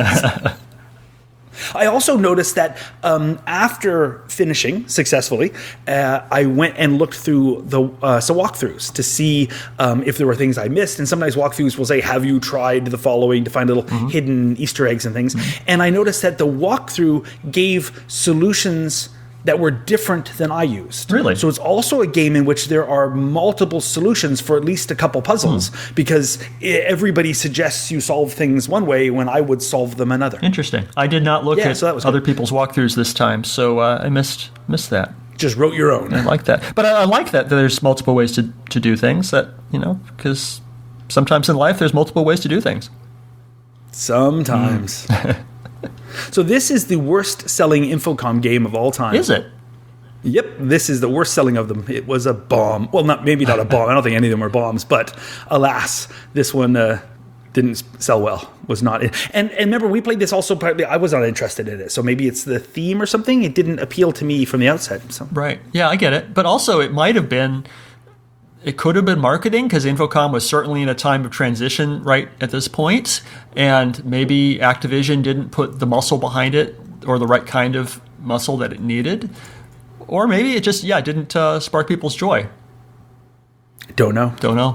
I also noticed that um, after finishing successfully, uh, I went and looked through the uh, some walkthroughs to see um, if there were things I missed. And sometimes walkthroughs will say, have you tried the following, to find little mm-hmm. hidden Easter eggs and things. Mm-hmm. And I noticed that the walkthrough gave solutions that were different than I used. Really? So it's also a game in which there are multiple solutions for at least a couple puzzles, hmm. because everybody suggests you solve things one way when I would solve them another. Interesting. I did not look yeah, at so that was other good. people's walkthroughs this time, so uh, I missed missed that. Just wrote your own. I like that. But I, I like that there's multiple ways to, to do things, that, you know, because sometimes in life there's multiple ways to do things. Sometimes. Mm. So this is the worst-selling Infocom game of all time. Is it? Yep, this is the worst selling of them. It was a bomb. Well, not maybe not a bomb. I don't think any of them were bombs, but alas, this one uh, didn't sell well. Was not. And and remember, we played this also partly. I was not interested in it, so maybe it's the theme or something. It didn't appeal to me from the outset. So. Right. Yeah, I get it. But also, it might have been. It could have been marketing, because Infocom was certainly in a time of transition right at this point, and maybe Activision didn't put the muscle behind it, or the right kind of muscle that it needed, or maybe it just yeah didn't uh, spark people's joy. Don't know. Don't know.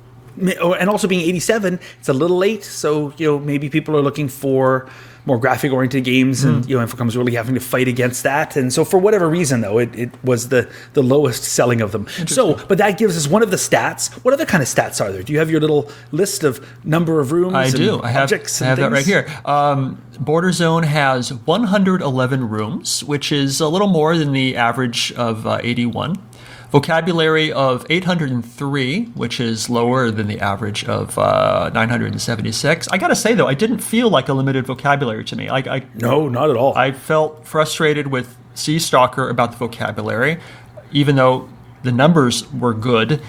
And also being eighty-seven, it's a little late, so you know maybe people are looking for more graphic-oriented games, and mm. you know Infocom's really having to fight against that. And so for whatever reason, though, it, it was the, the lowest selling of them. So, but that gives us one of the stats. What other kind of stats are there? Do you have your little list of number of rooms? I and do. I have, objects I have and that right here. Um, Border Zone has one hundred eleven rooms, which is a little more than the average of uh, eighty-one. Vocabulary of eight hundred three, which is lower than the average of uh, nine hundred seventy-six. I gotta say, though, I didn't feel like a limited vocabulary to me. I, I no, not at all. I felt frustrated with Sea Stalker about the vocabulary, even though the numbers were good.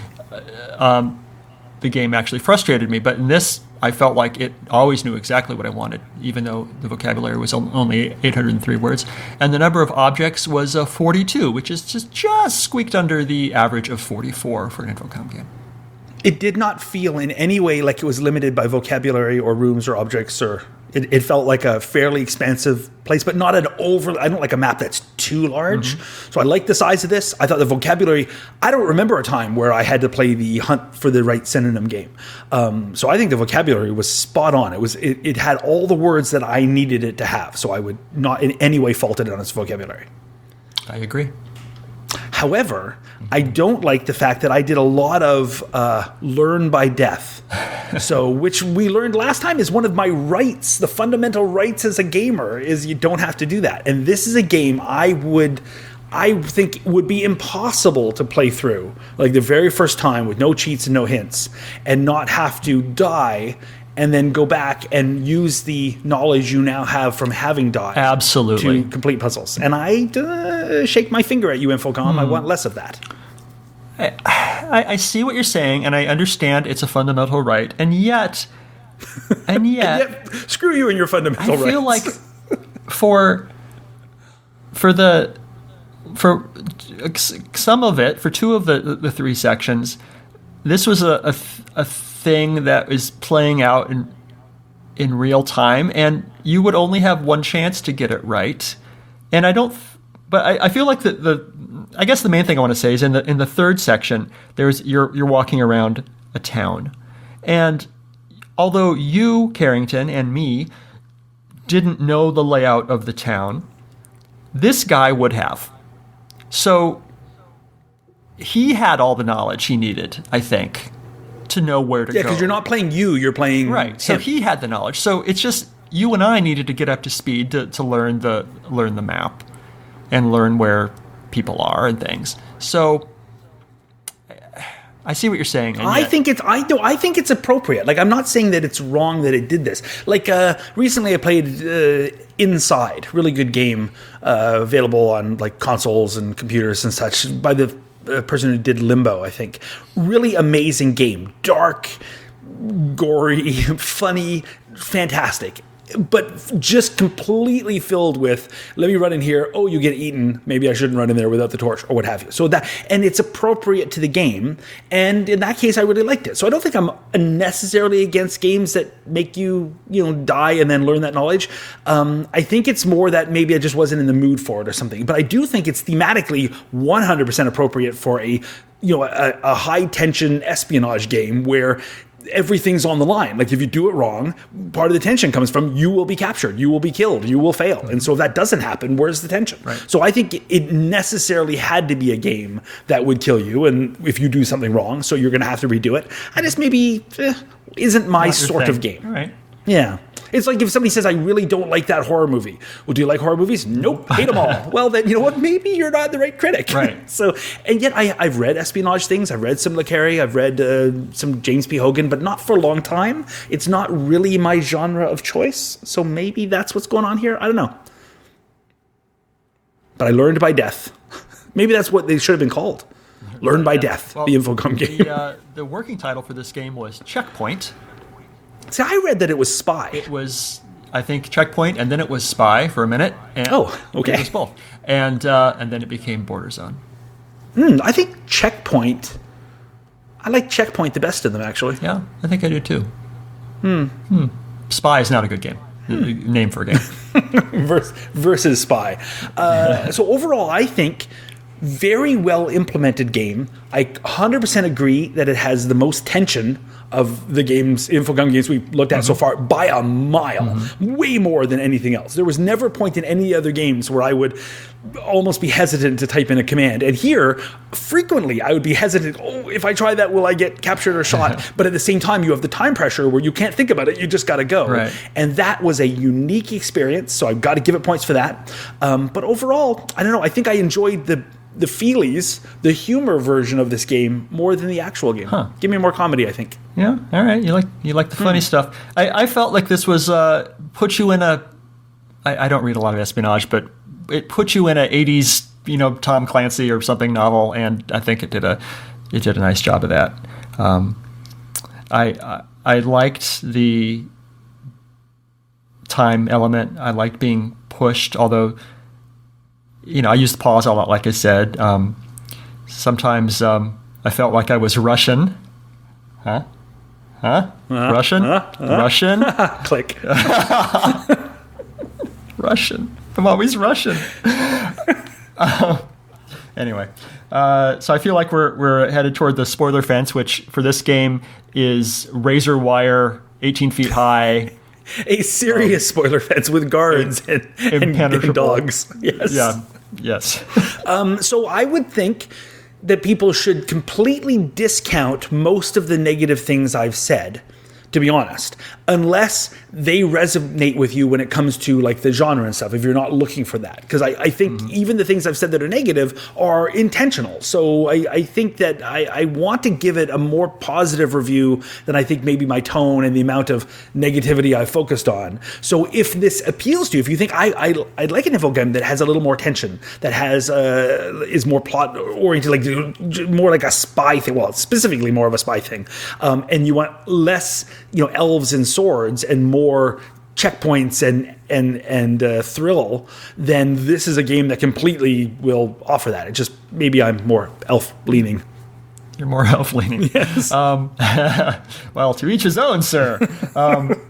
Um, the game actually frustrated me, but in this, I felt like it always knew exactly what I wanted, even though the vocabulary was only eight hundred three words. And the number of objects was uh, forty-two, which is just, just squeaked under the average of forty-four for an Infocom game. It did not feel in any way like it was limited by vocabulary or rooms or objects, or it, it felt like a fairly expansive place, but not an over. I don't like a map that's too large. Mm-hmm. So I like the size of this. I thought the vocabulary. I don't remember a time where I had to play the hunt for the right synonym game. Um, so I think the vocabulary was spot on. It was. It, it had all the words that I needed it to have. So I would not in any way fault it on its vocabulary. I agree. However, I don't like the fact that I did a lot of uh, learn by death. So, which we learned last time is one of my rights, the fundamental rights as a gamer, is you don't have to do that. And this is a game I would, I think would be impossible to play through, like the very first time with no cheats and no hints, and not have to die and then go back and use the knowledge you now have from having died. Absolutely. To complete puzzles. And I uh, shake my finger at you, Infocom. Hmm. I want less of that. I, I, I see what you're saying, and I understand it's a fundamental right. And yet, and yet... and yet screw you and your fundamental rights. I feel like for, for the... For some of it, for two of the, the three sections, this was a, a, a thing that is playing out in in real time, and you would only have one chance to get it right. And I don't, but I, I feel like the, the I guess the main thing I want to say is in the in the third section, there's you're you're walking around a town, and although you, Carrington, and me didn't know the layout of the town, this guy would have. So he had all the knowledge he needed, I think, to know where to yeah, go. Yeah, because you're not playing you, you're playing right. him. So he had the knowledge. So it's just you and I needed to get up to speed to, to learn the learn the map and learn where people are and things. So I see what you're saying. and I yet- think it's I do I think it's appropriate. Like I'm not saying that it's wrong that it did this. Like uh, recently, I played uh, Inside, really good game, uh, available on like consoles and computers and such by the uh, person who did Limbo. I think really amazing game, dark, gory, funny, fantastic. But just completely filled with, let me run in here. Oh, you get eaten. Maybe I shouldn't run in there without the torch or what have you. So that, and it's appropriate to the game. And in that case, I really liked it. So I don't think I'm necessarily against games that make you, you know, die and then learn that knowledge. Um, I think it's more that maybe I just wasn't in the mood for it or something. But I do think it's thematically one hundred percent appropriate for a, you know, a, a high tension espionage game where everything's on the line. Like if you do it wrong, part of the tension comes from you will be captured, you will be killed, you will fail. And so if that doesn't happen, where's the tension? Right. So I think it necessarily had to be a game that would kill you. And if you do something wrong, so you're going to have to redo it. I just maybe eh, isn't my Not your sort thing. of game. All right. Yeah. It's like if somebody says, I really don't like that horror movie. Well, do you like horror movies? Nope, hate them all. Well, then, you know what? Maybe you're not the right critic. Right. So, and yet I, I've read espionage things. I've read some Le Carre. I've read uh, some James P. Hogan, but not for a long time. It's not really my genre of choice. So maybe that's what's going on here. I don't know. But I learned by death. Maybe that's what they should have been called. Learn by death, Well, the Infocom game. The, uh, the working title for this game was Checkpoint. See, I read that it was Spy. It was, I think, Checkpoint, and then it was Spy for a minute. And Oh, okay. It was both. And, uh, and then it became Border Zone. Hmm, I think Checkpoint. I like Checkpoint the best of them, actually. Yeah, I think I do too. Hmm. Hmm. Spy is not a good game. Hmm. Name for a game. Vers- versus Spy. Uh, so overall, I think very well implemented game. I one hundred percent agree that it has the most tension of the games, Infocom games we've looked at mm-hmm. so far by a mile, mm-hmm. way more than anything else. There was never a point in any other games where I would almost be hesitant to type in a command. And here, frequently, I would be hesitant. Oh, if I try that, will I get captured or shot? But at the same time, you have the time pressure where you can't think about it. You just got to go. Right. And that was a unique experience. So I've got to give it points for that. Um, but overall, I don't know. I think I enjoyed the the feelies, the humor version of this game more than the actual game. Huh. Give me more comedy, I think. Yeah, all right. You like you like the funny hmm. stuff. I, I felt like this was uh, put you in a. I, I don't read a lot of espionage, but it put you in a eighties, you know, Tom Clancy or something novel, and I think it did a it did a nice job of that. Um, I, I I liked the time element. I liked being pushed, although. You know, I used pause a lot, like I said. Um, sometimes um, I felt like I was Russian. Huh? Huh? Uh, Russian? Uh, uh. Russian? Click. Russian. I'm always Russian. uh, anyway, uh, so I feel like we're we're headed toward the spoiler fence, which for this game is razor wire, eighteen feet high. A serious um, spoiler fence with guards and, and, and dogs. Yes. Yeah. Yes. um, so I would think that people should completely discount most of the negative things I've said, to be honest, unless they resonate with you when it comes to like the genre and stuff, if you're not looking for that. Because I, I think mm-hmm. even the things I've said that are negative are intentional. So I, I think that I, I want to give it a more positive review than I think maybe my tone and the amount of negativity I've focused on. So if this appeals to you, if you think I, I, I'd like an info game that has a little more tension, that has uh, is more plot oriented, like more like a spy thing, well, specifically more of a spy thing, um, and you want less, you know, elves and swords and more checkpoints and and and uh, thrill, then this is a game that completely will offer that. It just maybe I'm more elf leaning. You're more elf leaning. Yes. Um, well, to each his own, sir. Um,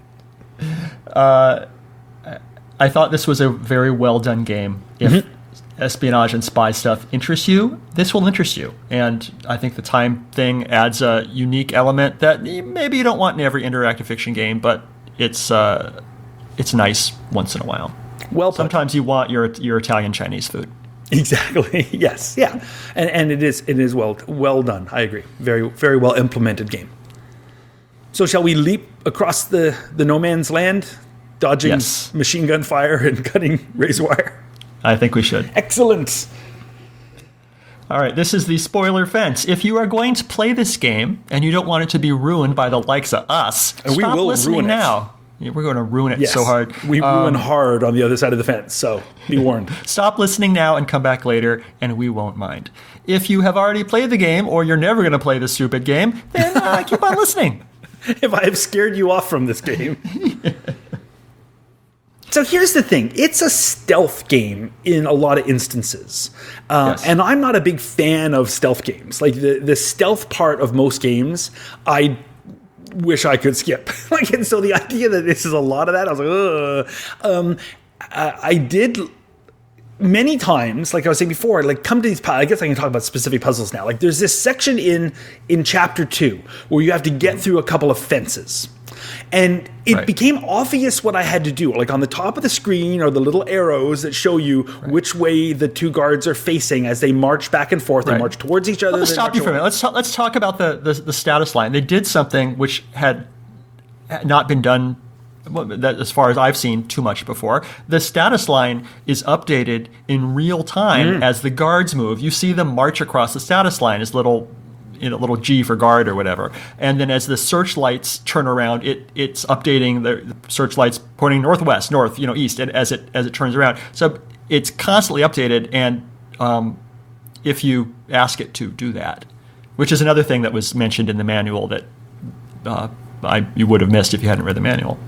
uh, I thought this was a very well done game. If mm-hmm. espionage and spy stuff interests you, this will interest you. And I think the time thing adds a unique element that maybe you don't want in every interactive fiction game, but it's uh, it's nice once in a while. Well put. Sometimes you want your your Italian Chinese food. Exactly. Yes. Yeah. And and it is it is well well done. I agree. Very very well implemented game. So shall we leap across the, the no man's land, dodging yes. machine gun fire and cutting razor wire? I think we should. Excellent. All right, this is the spoiler fence. If you are going to play this game and you don't want it to be ruined by the likes of us, And we stop will listening ruin it. now. Yeah, we're going to ruin it Yes, so hard. We Um, ruin hard on the other side of the fence, so be warned. Stop listening now and come back later, and we won't mind. If you have already played the game or you're never going to play this stupid game, then uh, keep on listening. If I have scared you off from this game. So here's the thing. It's a stealth game in a lot of instances. Uh, Yes. And I'm not a big fan of stealth games. Like the, the stealth part of most games, I wish I could skip. Like, and so the idea that this is a lot of that, I was like, ugh. Um, I, I did many times, like I was saying before, like come to these, pu- I guess I can talk about specific puzzles now. Like there's this section in, in chapter two where you have to get through a couple of fences. And it Right. became obvious what I had to do. Like on the top of the screen are the little arrows that show you which way the two guards are facing as they march back and forth. They Right. march towards each other. Let's they stop march you for a away. minute. Let's talk, let's talk about the, the the status line. They did something which had had not been done, well, that as far as I've seen, too much before. The status line is updated in real time Mm. as the guards move. You see them march across the status line as little, you know, little G for guard or whatever. And then as the searchlights turn around, it it's updating the, the searchlights pointing northwest, north, you know, east, and as it as it turns around. So it's constantly updated, and um, if you ask it to do that, which is another thing that was mentioned in the manual that uh, I you would have missed if you hadn't read the manual.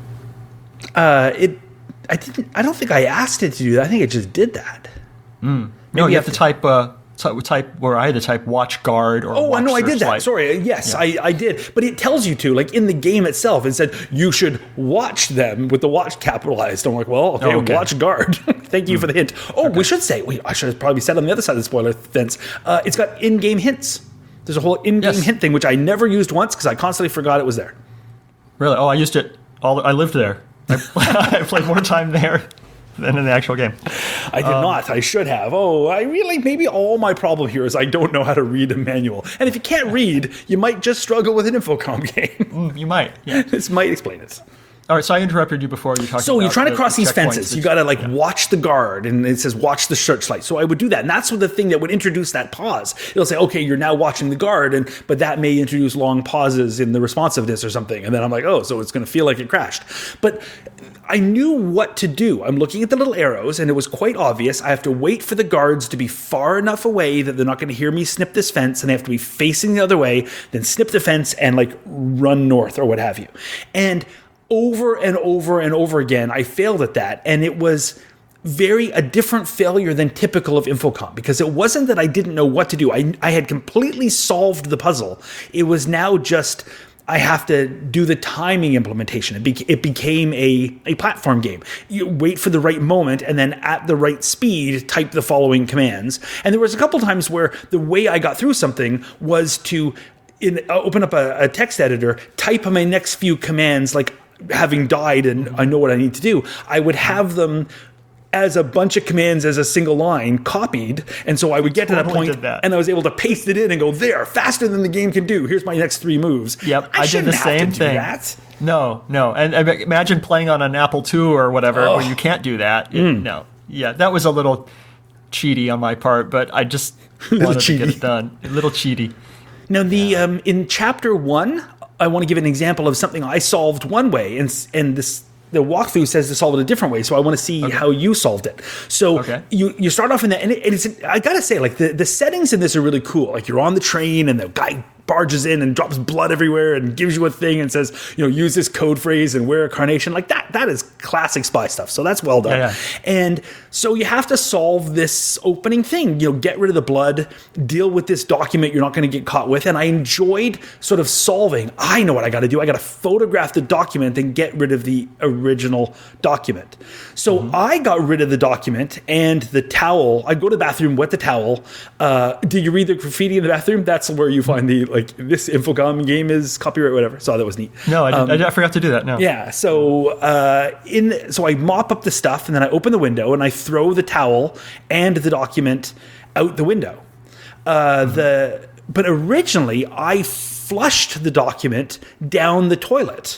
Uh, it, I didn't. I don't think I asked it to do that. I think it just did that. No, Maybe you I have to type uh, type, type where I had to type watch guard or Oh, I watch know I did that. searchlight. Sorry. Yes, I, I did. But it tells you to, like in the game itself, it said you should watch them with the watch capitalized. I'm like, well, okay, Oh, okay. watch guard. Thank you for the hint. Oh, we should say, we, I should have probably said on the other side of the spoiler fence, uh, it's got in-game hints. There's a whole in-game Yes. hint thing, which I never used once because I constantly forgot it was there. Really? Oh, I used it. All I lived there. I, I played more time there than in the actual game. I did not. I should have. Oh, I really, maybe all my problem here is I don't know how to read a manual. And if you can't read, you might just struggle with an Infocom game. Mm, you might. Yeah. This might explain it. All right. So I interrupted you before you talked. So about you're trying to the- cross the these checkpoints fences. that You got to like watch the guard, and it says watch the searchlight. So I would do that, and that's what the thing that would introduce that pause. It'll say, okay, you're now watching the guard, and but that may introduce long pauses in the responsiveness or something. And then I'm like, oh, so it's going to feel like it crashed. But I knew what to do. I'm looking at the little arrows, and it was quite obvious. I have to wait for the guards to be far enough away that they're not going to hear me snip this fence, and they have to be facing the other way, then snip the fence and like run north or what have you. And over and over and over again, I failed at that. And it was very a different failure than typical of Infocom, because it wasn't that I didn't know what to do. I, I had completely solved the puzzle. It was now just I have to do the timing implementation. It, be, it became a, a platform game. You wait for the right moment and then at the right speed, type the following commands. And there was a couple times where the way I got through something was to in, uh, open up a, a text editor, type my next few commands like having died and I know what I need to do. I would have them as a bunch of commands as a single line copied. And so I would get to that Totally point did that. and I was able to paste it in and go there faster than the game can do. Here's my next three moves. Yep, I, did shouldn't the have same to do thing. that. No, no, and, and imagine playing on an Apple two or whatever, Oh. where you can't do that. It- Mm. No, yeah, that was a little cheaty on my part, but I just wanted to get cheaty. it done. A little cheaty. Now, the um, in chapter one, I want to give an example of something I solved one way, and s- and this the walkthrough says to solve it a different way. So I want to see how you solved it. So Okay. you you start off in that, and, it, and it's I gotta say, like the the settings in this are really cool. Like you're on the train, and the guy barges in and drops blood everywhere and gives you a thing and says, you know, use this code phrase and wear a carnation. Like that, that is classic spy stuff. So that's well done. Yeah, yeah. And so you have to solve this opening thing, you know, get rid of the blood, deal with this document you're not going to get caught with. And I enjoyed sort of solving, I know what I got to do. I got to photograph the document and get rid of the original document. So Mm-hmm. I got rid of the document and the towel. I go to the bathroom, wet the towel. Uh, did you read the graffiti in the bathroom? That's where you find the, like, this Infocom game is copyright, whatever. So that was neat. No, I, Um, did, I, I forgot to do that. No. Yeah, so uh, in so I mop up the stuff and then I open the window and I throw the towel and the document out the window. Uh, the but originally I flushed the document down the toilet,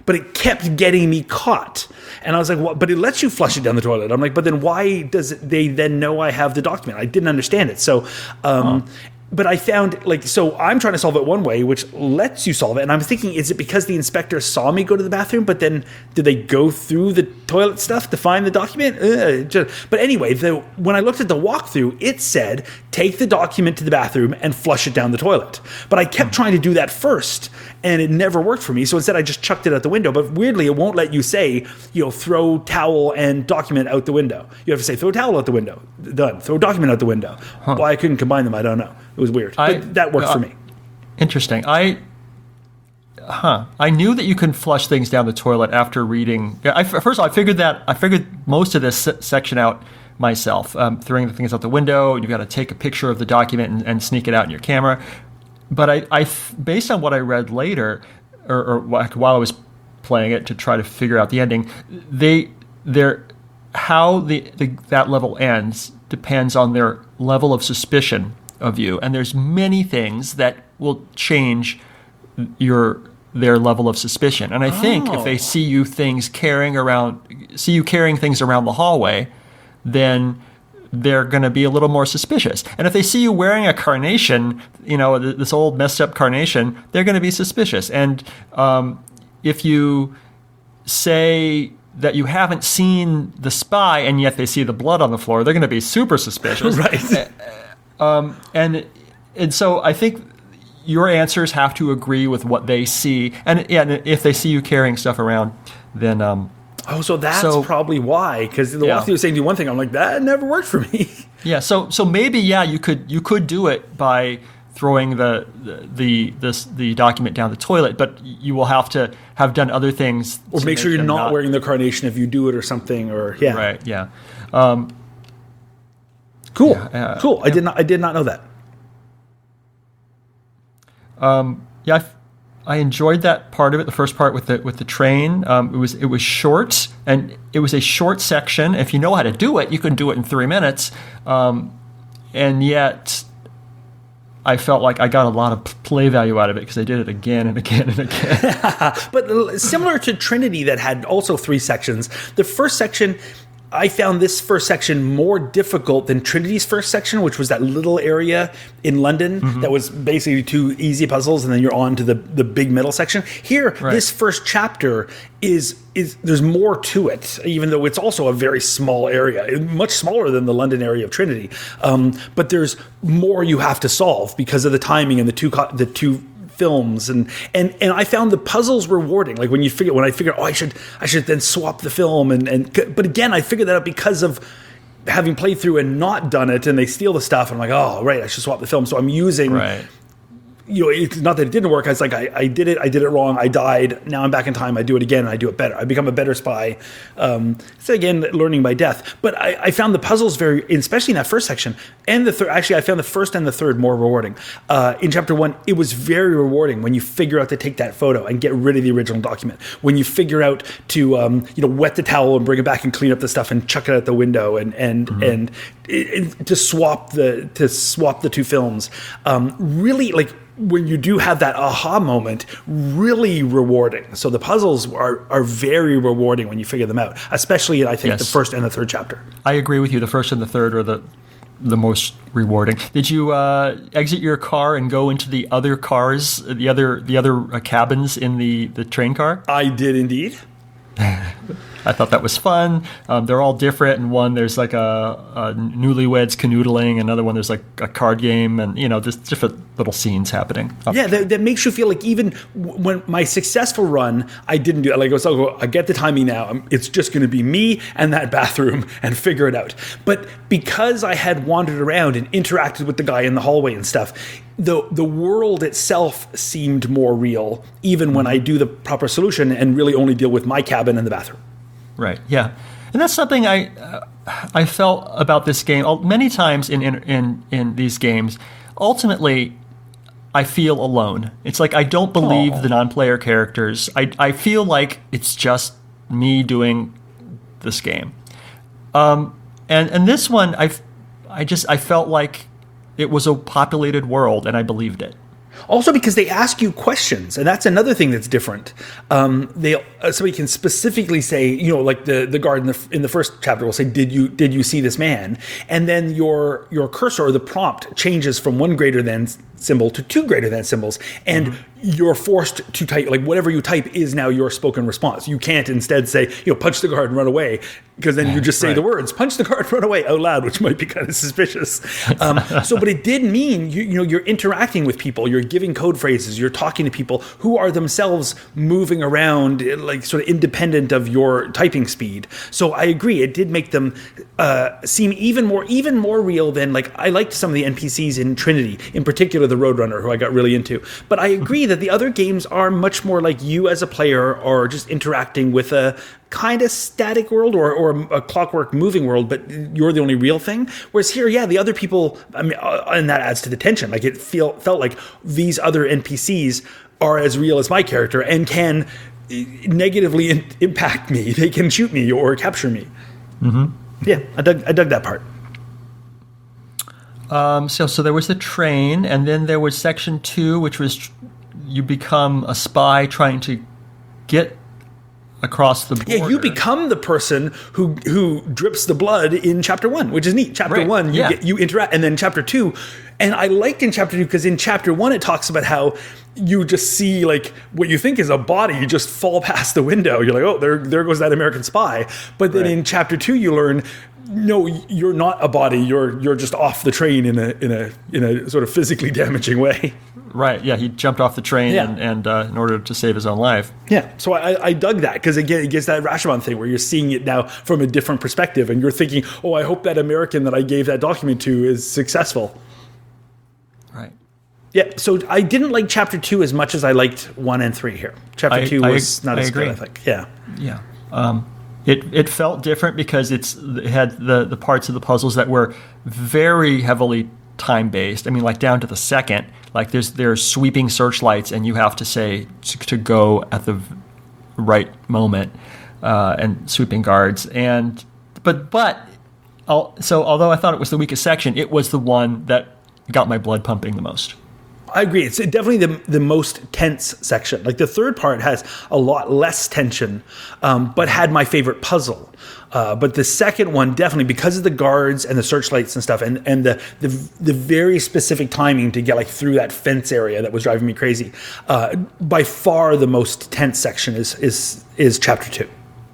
but it kept getting me caught. And I was like, "What?" But it lets you flush it down the toilet. I'm like, "But then why does it, they then know I have the document?" I didn't understand it. So, um, huh. But I found, like, so I'm trying to solve it one way, which lets you solve it. And I'm thinking, is it because the inspector saw me go to the bathroom, but then did they go through the toilet stuff to find the document? Ugh, just, but anyway, the, when I looked at the walkthrough, it said, take the document to the bathroom and flush it down the toilet. But I kept trying to do that first, and it never worked for me. So instead, I just chucked it out the window. But weirdly, it won't let you say, you know, throw towel and document out the window. You have to say, throw towel out the window. Done. Throw document out the window. Huh. Why I couldn't combine them, I don't know. It was weird, I, but that worked uh, for me. Interesting. I, huh? I knew that you can flush things down the toilet after reading. I, first of all, I figured that I figured most of this se- section out myself. Um, throwing the things out the window, and you've got to take a picture of the document and, and sneak it out in your camera. But I, I, based on what I read later, or, or while I was playing it to try to figure out the ending, they, they're how the, the that level ends depends on their level of suspicion of you, and there's many things that will change your their level of suspicion. And I think oh. if they see you things carrying around, see you carrying things around the hallway, then they're going to be a little more suspicious. And if they see you wearing a carnation, you know, this old messed up carnation, they're going to be suspicious. And um, if you say that you haven't seen the spy and yet they see the blood on the floor, they're going to be super suspicious. Right. Um, and and so I think your answers have to agree with what they see. And, yeah, and if they see you carrying stuff around, then... Um, oh, so that's so, probably why. Because the yeah. walkthrough was saying do one thing. I'm like, that never worked for me. Yeah, so so maybe, yeah, you could you could do it by throwing the the the, this, the document down the toilet, but you will have to have done other things. Or make, make sure you're not, not wearing the carnation if you do it or something. Or yeah. Right, yeah. Um, Cool, yeah, uh, cool. I yeah. did not. I did not know that. Um, yeah, I, f- I enjoyed that part of it. The first part with the with the train. Um, it was it was short, and it was a short section. If you know how to do it, you can do it in three minutes. Um, and yet, I felt like I got a lot of play value out of it because I did it again and again and again. But similar to Trinity, that had also three sections. The first section, I found this first section more difficult than Trinity's first section, which was that little area in London mm-hmm. that was basically two easy puzzles, and then you're on to the, the big middle section. Here, right. This first chapter is is there's more to it, even though it's also a very small area, much smaller than the London area of Trinity. Um, but there's more you have to solve because of the timing and the two co- the two. films and and and I found the puzzles rewarding. Like when you figure when I figured, oh, I should I should then swap the film and and but again, I figured that out because of having played through and not done it, and they steal the stuff. And I'm like, oh, right, I should swap the film. So I'm using. Right. You know, it's not that it didn't work. I was like, I, I did it. I did it wrong. I died. Now I'm back in time. I do it again, and I do it better. I become a better spy. Um, so again, learning by death. But I, I found the puzzles very, especially in that first section, and the third. Actually, I found the first and the third more rewarding. Uh, in chapter one, it was very rewarding when you figure out to take that photo and get rid of the original document. When you figure out to, um, you know, wet the towel and bring it back and clean up the stuff and chuck it out the window and and mm-hmm. and it, it, to swap the to swap the two films. Um, really, like. When you do have that aha moment, really rewarding. So the puzzles are, are very rewarding when you figure them out, especially, I think, yes. the first and the third chapter. I agree with you. The first and the third are the the most rewarding. Did you uh, exit your car and go into the other cars, the other the other uh, cabins in the, the train car? I did indeed. I thought that was fun. Um, they're all different. And one, there's like a, a newlyweds canoodling. Another one, there's like a card game, and you know, there's different little scenes happening. Yeah, that, that makes you feel like even when my successful run, I didn't do it. Like I was, oh, I get the timing now. It's just going to be me and that bathroom and figure it out. But because I had wandered around and interacted with the guy in the hallway and stuff, the the world itself seemed more real, even when I do the proper solution and really only deal with my cabin and the bathroom. Right. Yeah, and that's something I uh, I felt about this game many times in in in, in these games. Ultimately, I feel alone. It's like I don't believe Aww. the non-player characters. I I feel like it's just me doing this game. Um, and and this one, I I just I felt like it was a populated world, and I believed it. Also, because they ask you questions, and that's another thing that's different. Um, they uh, somebody can specifically say, you know, like the the guard in the in the first chapter will say, "Did you did you see this man?" And then your your cursor or the prompt changes from one greater than symbol to two greater than symbols, and mm-hmm. you're forced to type, like, whatever you type is now your spoken response. You can't instead say, you know, punch the guard and run away, because then you just say right. the words punch the guard and run away out loud, which might be kind of suspicious. Um, so, but it did mean you, you know you're interacting with people, you're giving code phrases, you're talking to people who are themselves moving around, like sort of independent of your typing speed. So I agree, it did make them uh, seem even more even more real than, like, I liked some of the N P Cs in Trinity, in particular the Roadrunner, who I got really into. But I agree that the other games are much more like you as a player are just interacting with a kind of static world or, or a clockwork moving world, but you're the only real thing. Whereas here, yeah, the other people, I mean, uh, and that adds to the tension. Like, it feel felt like these other N P Cs are as real as my character and can negatively in- impact me. They can shoot me or capture me. Mm-hmm. Yeah, I dug, I dug that part. Um, so, so there was the train, and then there was section two, which was tr- you become a spy trying to get across the border. Yeah, you become the person who who drips the blood in chapter one, which is neat. Chapter right. one, you yeah. get you interact, and then chapter two, and I liked in chapter two because in chapter one it talks about how you just see, like, what you think is a body just fall past the window. You're like, oh, there there goes that American spy. But then right. in chapter two you learn, no, you're not a body. You're you're just off the train in a in a in a sort of physically damaging way. Right. Yeah. He jumped off the train yeah. and, and uh, in order to save his own life. Yeah. So I, I dug that because, again, it gets that Rashomon thing where you're seeing it now from a different perspective, and you're thinking, oh, I hope that American that I gave that document to is successful. Right. Yeah. So I didn't like chapter two as much as I liked one and three here. Chapter I, two I, was not I as agree. good, I think. Yeah. Yeah. Um, It it felt different because it's it had the, the parts of the puzzles that were very heavily time based. I mean, like down to the second. Like there's there's sweeping searchlights, and you have to say to, to go at the right moment, uh, and sweeping guards. And but but so although I thought it was the weakest section, it was the one that got my blood pumping the most. I agree. It's definitely the the most tense section. Like the third part has a lot less tension, um, but had my favorite puzzle. Uh, but the second one definitely, because of the guards and the searchlights and stuff, and, and the, the the very specific timing to get like through that fence area that was driving me crazy. Uh, by far, the most tense section is is is chapter two.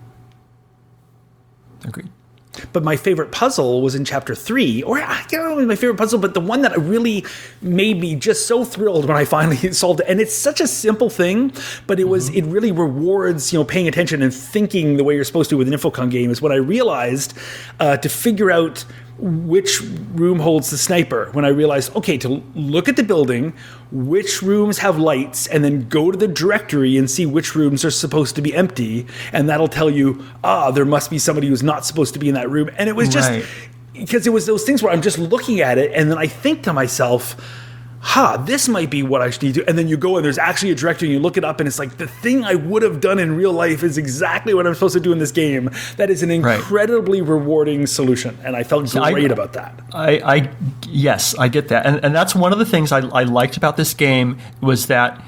Agreed. But my favorite puzzle was in chapter three, or I don't know if it was my favorite puzzle, but the one that really made me just so thrilled when I finally solved it. And it's such a simple thing, but it was, mm-hmm. it really rewards, you know, paying attention and thinking the way you're supposed to with an Infocom game, is when I realized uh, to figure out which room holds the sniper, when I realized, okay, to look at the building, which rooms have lights, and then go to the directory and see which rooms are supposed to be empty, and that'll tell you, ah, there must be somebody who's not supposed to be in that room. And it was just, right. because it was those things where I'm just looking at it, and then I think to myself, ha, this might be what I should need to do. And then you go and there's actually a directory and you look it up and it's like the thing I would have done in real life is exactly what I'm supposed to do in this game. That is an incredibly right. rewarding solution. And I felt great I, about that. I, I, yes, I get that. And, and that's one of the things I, I liked about this game was that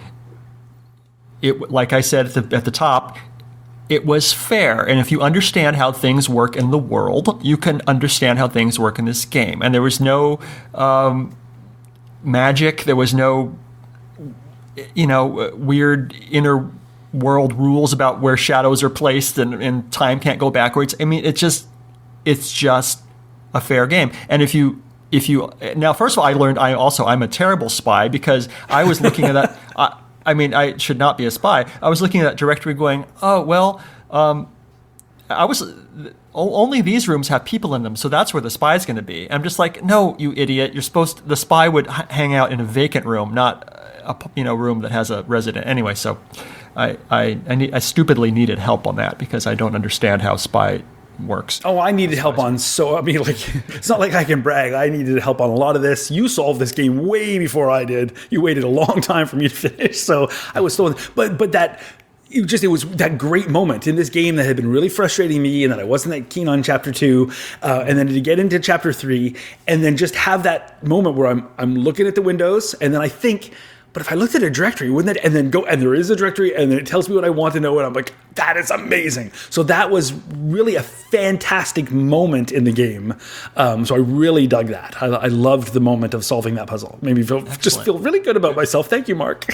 it, like I said at the, at the top, it was fair. And if you understand how things work in the world, you can understand how things work in this game. And there was no, um, magic. There was no, you know, weird inner world rules about where shadows are placed and, and time can't go backwards. I mean, it's just, it's just a fair game. And if you, if you, now, first of all, I learned I also, I'm a terrible spy because I was looking at that. I, I mean, I should not be a spy. I was looking at that directory going, oh, well, um, I was, only these rooms have people in them, so that's where the spy's going to be. I'm just like, no, you idiot. You're supposed to, the spy would h- hang out in a vacant room, not a you know room that has a resident. Anyway, so I I I, need, I stupidly needed help on that because I don't understand how spy works. Oh, I needed help on, so I mean, like, it's not like I can brag. I needed help on a lot of this. You solved this game way before I did. You waited a long time for me to finish, so I was still, but but that. It just it was that great moment in this game that had been really frustrating me, and that I wasn't that keen on chapter two, uh, and then to get into chapter three, and then just have that moment where I'm I'm looking at the windows, and then I think, but if I looked at a directory, wouldn't that, and then go, and there is a directory, and then it tells me what I want to know, and I'm like, that is amazing. So that was really a fantastic moment in the game. Um, so I really dug that. I, I loved the moment of solving that puzzle. Made me feel, just feel really good about myself. Thank you, Mark.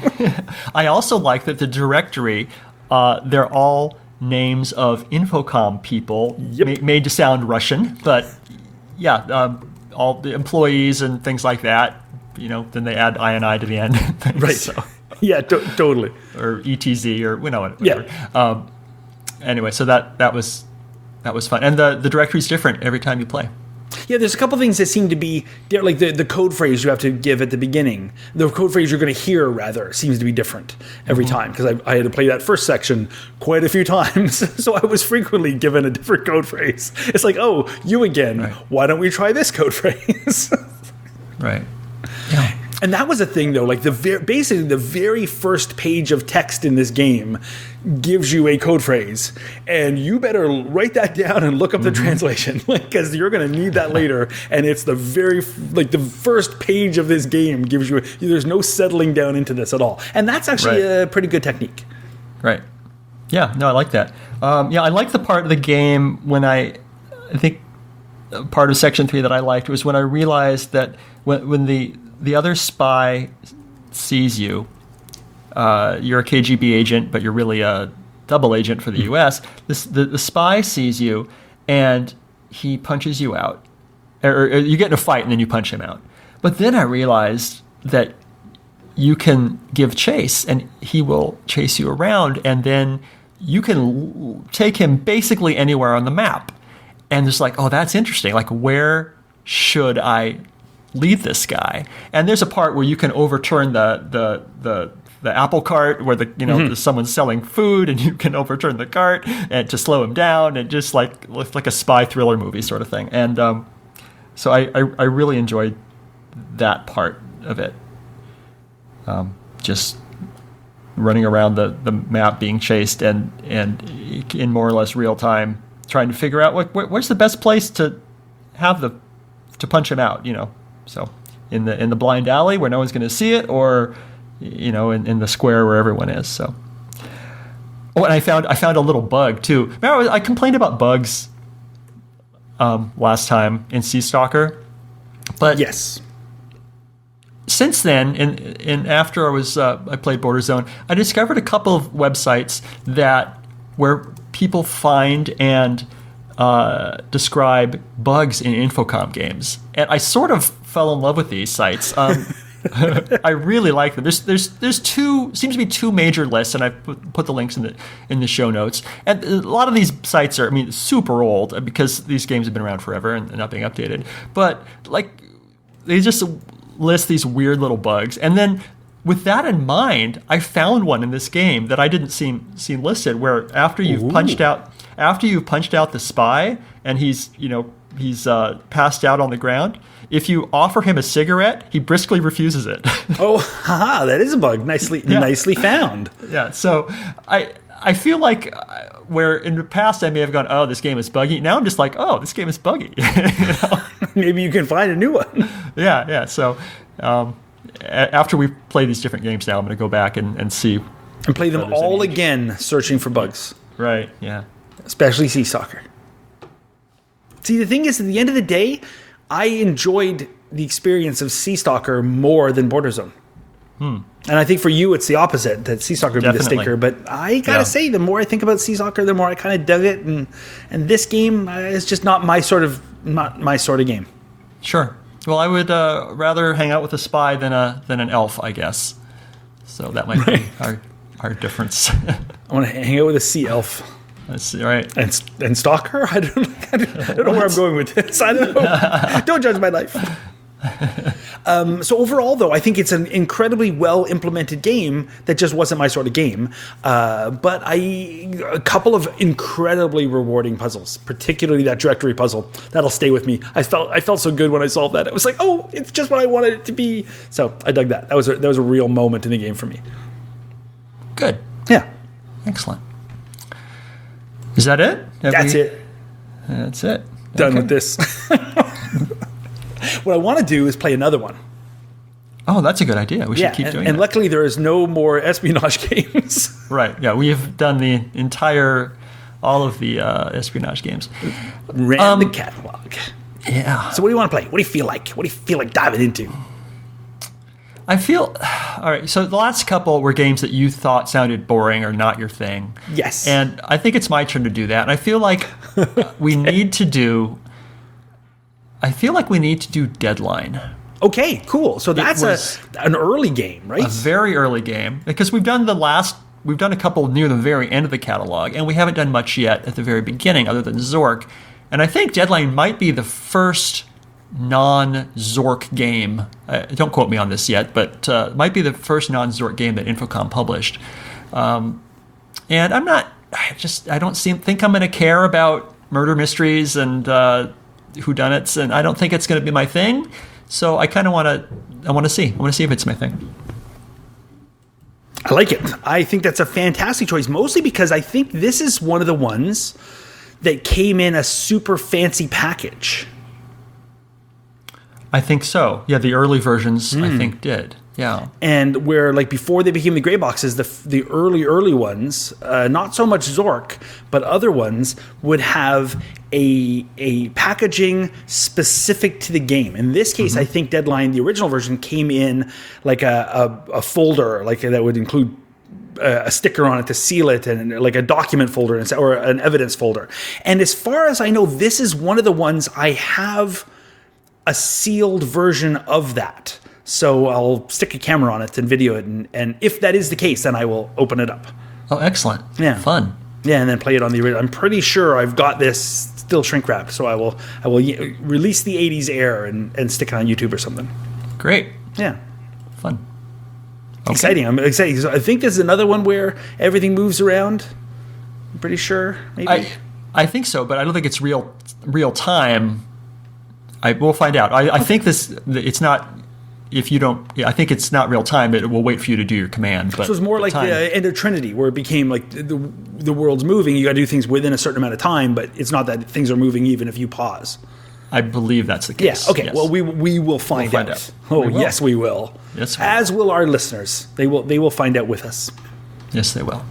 I also like that the directory, uh, they're all names of Infocom people, Yep. ma- made to sound Russian, but yeah, um, all the employees and things like that. You know, then they add I N I to the end. Right. So, Yeah, to- totally. or E T Z or you know whatever. Yeah. Um, anyway, so that that was that was fun, and the the directory's different every time you play. Yeah, there's a couple things that seem to be like the, the code phrase you have to give at the beginning. The code phrase you're going to hear, rather, seems to be different every time, because I, I had to play that first section quite a few times. So I was frequently given a different code phrase. It's like, oh, you again. Right. Why don't we try this code phrase? Right. Yeah. And that was a thing, though. Like the ver- basically the very first page of text in this game gives you a code phrase, and you better write that down and look up the translation, because you're going to need that later. And it's the very f- like the first page of this game gives you. There's no settling down into this at all, and that's actually Right. a pretty good technique. Right. Yeah. No, I like that. Um, yeah, I like the part of the game when I, I think, part of section three that I liked was when I realized that when when the the other spy sees you, uh, you're a K G B agent, but you're really a double agent for the U S. This the, the spy sees you, and he punches you out, or, or you get in a fight and then you punch him out. But then I realized that you can give chase, and he will chase you around, and then you can l- take him basically anywhere on the map. And it's like, oh, that's interesting. Like, where should I lead this guy? And there's a part where you can overturn the the the, the apple cart, where the you know mm-hmm. someone's selling food, and you can overturn the cart and to slow him down, and just like like a spy thriller movie sort of thing. And um, so I, I I really enjoyed that part of it. Um, just running around the, the map, being chased, and and in more or less real time, trying to figure out what, what where's the best place to have the to punch him out. You know, so in the in the blind alley where no one's going to see it, or you know, in, in the square where everyone is. So, oh, and I found I found a little bug too. Remember, I, was, I complained about bugs um, last time in Sea Stalker, but Yes. Since then, and and after I was uh, I played Border Zone, I discovered a couple of websites that where people find and uh, describe bugs in Infocom games, and I sort of fell in love with these sites. Um, I really like them. There's there's there's two seems to be two major lists, and I put, put the links in the in the show notes. And a lot of these sites are, I mean, super old because these games have been around forever and not being updated. But like they just list these weird little bugs, and then with that in mind, I found one in this game that I didn't see see listed, where after you've Ooh. punched out after you've punched out the spy and he's you know he's uh, passed out on the ground, if you offer him a cigarette, he briskly refuses it. Oh, haha, that is a bug. Nicely, Yeah. nicely found. Yeah, so I I feel like uh, where in the past I may have gone, oh, this game is buggy. Now I'm just like, oh, this game is buggy. You know? Maybe you can find a new one. Yeah, yeah. So um, a- after we play these different games now, I'm going to go back and, and see. And play them There's all any- again, searching for bugs. Right, yeah. Especially Sea Stalker. See, the thing is, at the end of the day, I enjoyed the experience of Sea Stalker more than Border Zone. Hmm. And I think for you, it's the opposite, that Sea Stalker would be the Definitely. stinker. But I gotta Yeah. say, the more I think about Sea Stalker, the more I kind of dug it. And and this game uh, is just not my sort of not my sort of game. Sure. Well, I would uh, rather hang out with a spy than a than an elf, I guess. So that might be our our difference. I want to hang out with a sea elf. Let's see. All right. And, and Stalker? I don't, I don't, I don't know where I'm going with this. I don't know. Don't judge my life. Um, so overall, though, I think it's an incredibly well implemented game that just wasn't my sort of game. Uh, but I a couple of incredibly rewarding puzzles, particularly that directory puzzle. That'll stay with me. I felt I felt so good when I solved that. It was like, oh, it's just what I wanted it to be. So I dug that. That was a, that was a real moment in the game for me. Good. Yeah, Excellent. Is that it? Have that's we- it. That's it. Done Okay. with this. What I want to do is play another one. Oh, that's a good idea. We should Yeah, keep and, doing and that. luckily there is no more espionage games. Right. Yeah, we've done the entire, all of the uh, espionage games. Ran Um, the catalog. Yeah. So what do you want to play? What do you feel like? What do you feel like diving into? I feel, all right, so the last couple were games that you thought sounded boring or not your thing. Yes. And I think it's my turn to do that. And I feel like we need to do, I feel like we need to do Deadline. Okay, cool. So that's was a an early game, right? A very early game. Because we've done the last, we've done a couple near the very end of the catalog, and we haven't done much yet at the very beginning other than Zork. And I think Deadline might be the first non-Zork game. Uh, don't quote me on this yet, but uh, might be the first non-Zork game that Infocom published. Um, and I'm not, I just, I don't seem, think I'm going to care about murder mysteries and uh, whodunits, and I don't think it's going to be my thing. So I kind of want to, I want to see. I want to see if it's my thing. I like it. I think that's a fantastic choice, mostly because I think this is one of the ones that came in a super fancy package. I think so. Yeah, the early versions, I think, did. Yeah. And where, like, before they became the gray boxes, the the early, early ones, uh, not so much Zork, but other ones, would have a a packaging specific to the game. In this case, I think Deadline, the original version, came in like a, a, a folder, like that would include a sticker on it to seal it, and like a document folder or an evidence folder. And as far as I know, this is one of the ones I have a sealed version of that. So I'll stick a camera on it and video it, and, and if that is the case, then I will open it up. Oh, excellent. Yeah. Fun. Yeah, and then play it on the original. I'm pretty sure I've got this still shrink wrapped, so I will I will y- release the eighties air and, and stick it on YouTube or something. Great. Yeah. Fun. Okay. Exciting. I'm excited. So I think this is another one where everything moves around. I'm pretty sure. Maybe. I I think so, but I don't think it's real real time. I we'll find out. I, I think this it's not. If you don't, yeah, I think it's not real time. It will wait for you to do your command. But So it's more the like time- the end of Trinity, where it became like the the world's moving. You got to do things within a certain amount of time, but it's not that things are moving even if you pause. I believe that's the Yeah. case. Okay. Yes. Well, we we will find, find out. out. Oh, We will. yes, we will. Yes, we will. As will our listeners. They will. They will find out with us. Yes, they will.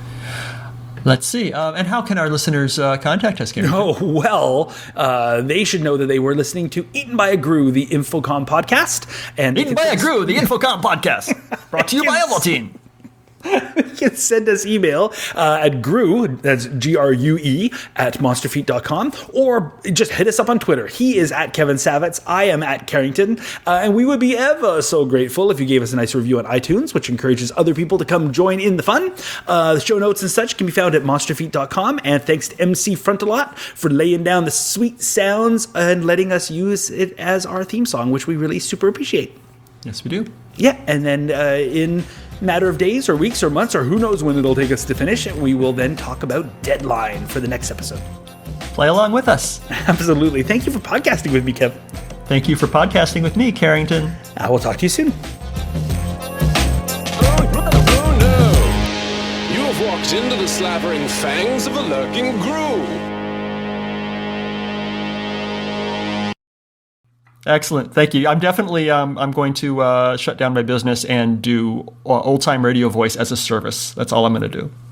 Let's see. Um, and how can our listeners uh, contact us, Gary? Oh, well, uh, they should know that they were listening to Eaten by a Gru, the Infocom podcast. And Eaten by a Gru, the Infocom podcast, brought to you by Yes. Ovaltine. You can send us email uh, at Gru, that's G R U E, at monsterfeet dot com, or just hit us up on Twitter. He is at Kevin Savitz. I am at Carrington. Uh, and we would be ever so grateful if you gave us a nice review on iTunes, which encourages other people to come join in the fun. Uh, the show notes and such can be found at monsterfeet dot com. And thanks to M C Frontalot for laying down the sweet sounds and letting us use it as our theme song, which we really super appreciate. Yes, we do. Yeah, and then uh, in matter of days or weeks or months or who knows when it'll take us to finish, we will then talk about Deadline for the next episode. Play along with us. Absolutely. Thank you for podcasting with me, Kev. Thank you for podcasting with me, Carrington. I will talk to you soon. Oh, oh no! You have walked into the slavering fangs of a lurking Gru. Excellent. Thank you. I'm definitely um, I'm going to uh, shut down my business and do uh, old time radio voice as a service. That's all I'm going to do.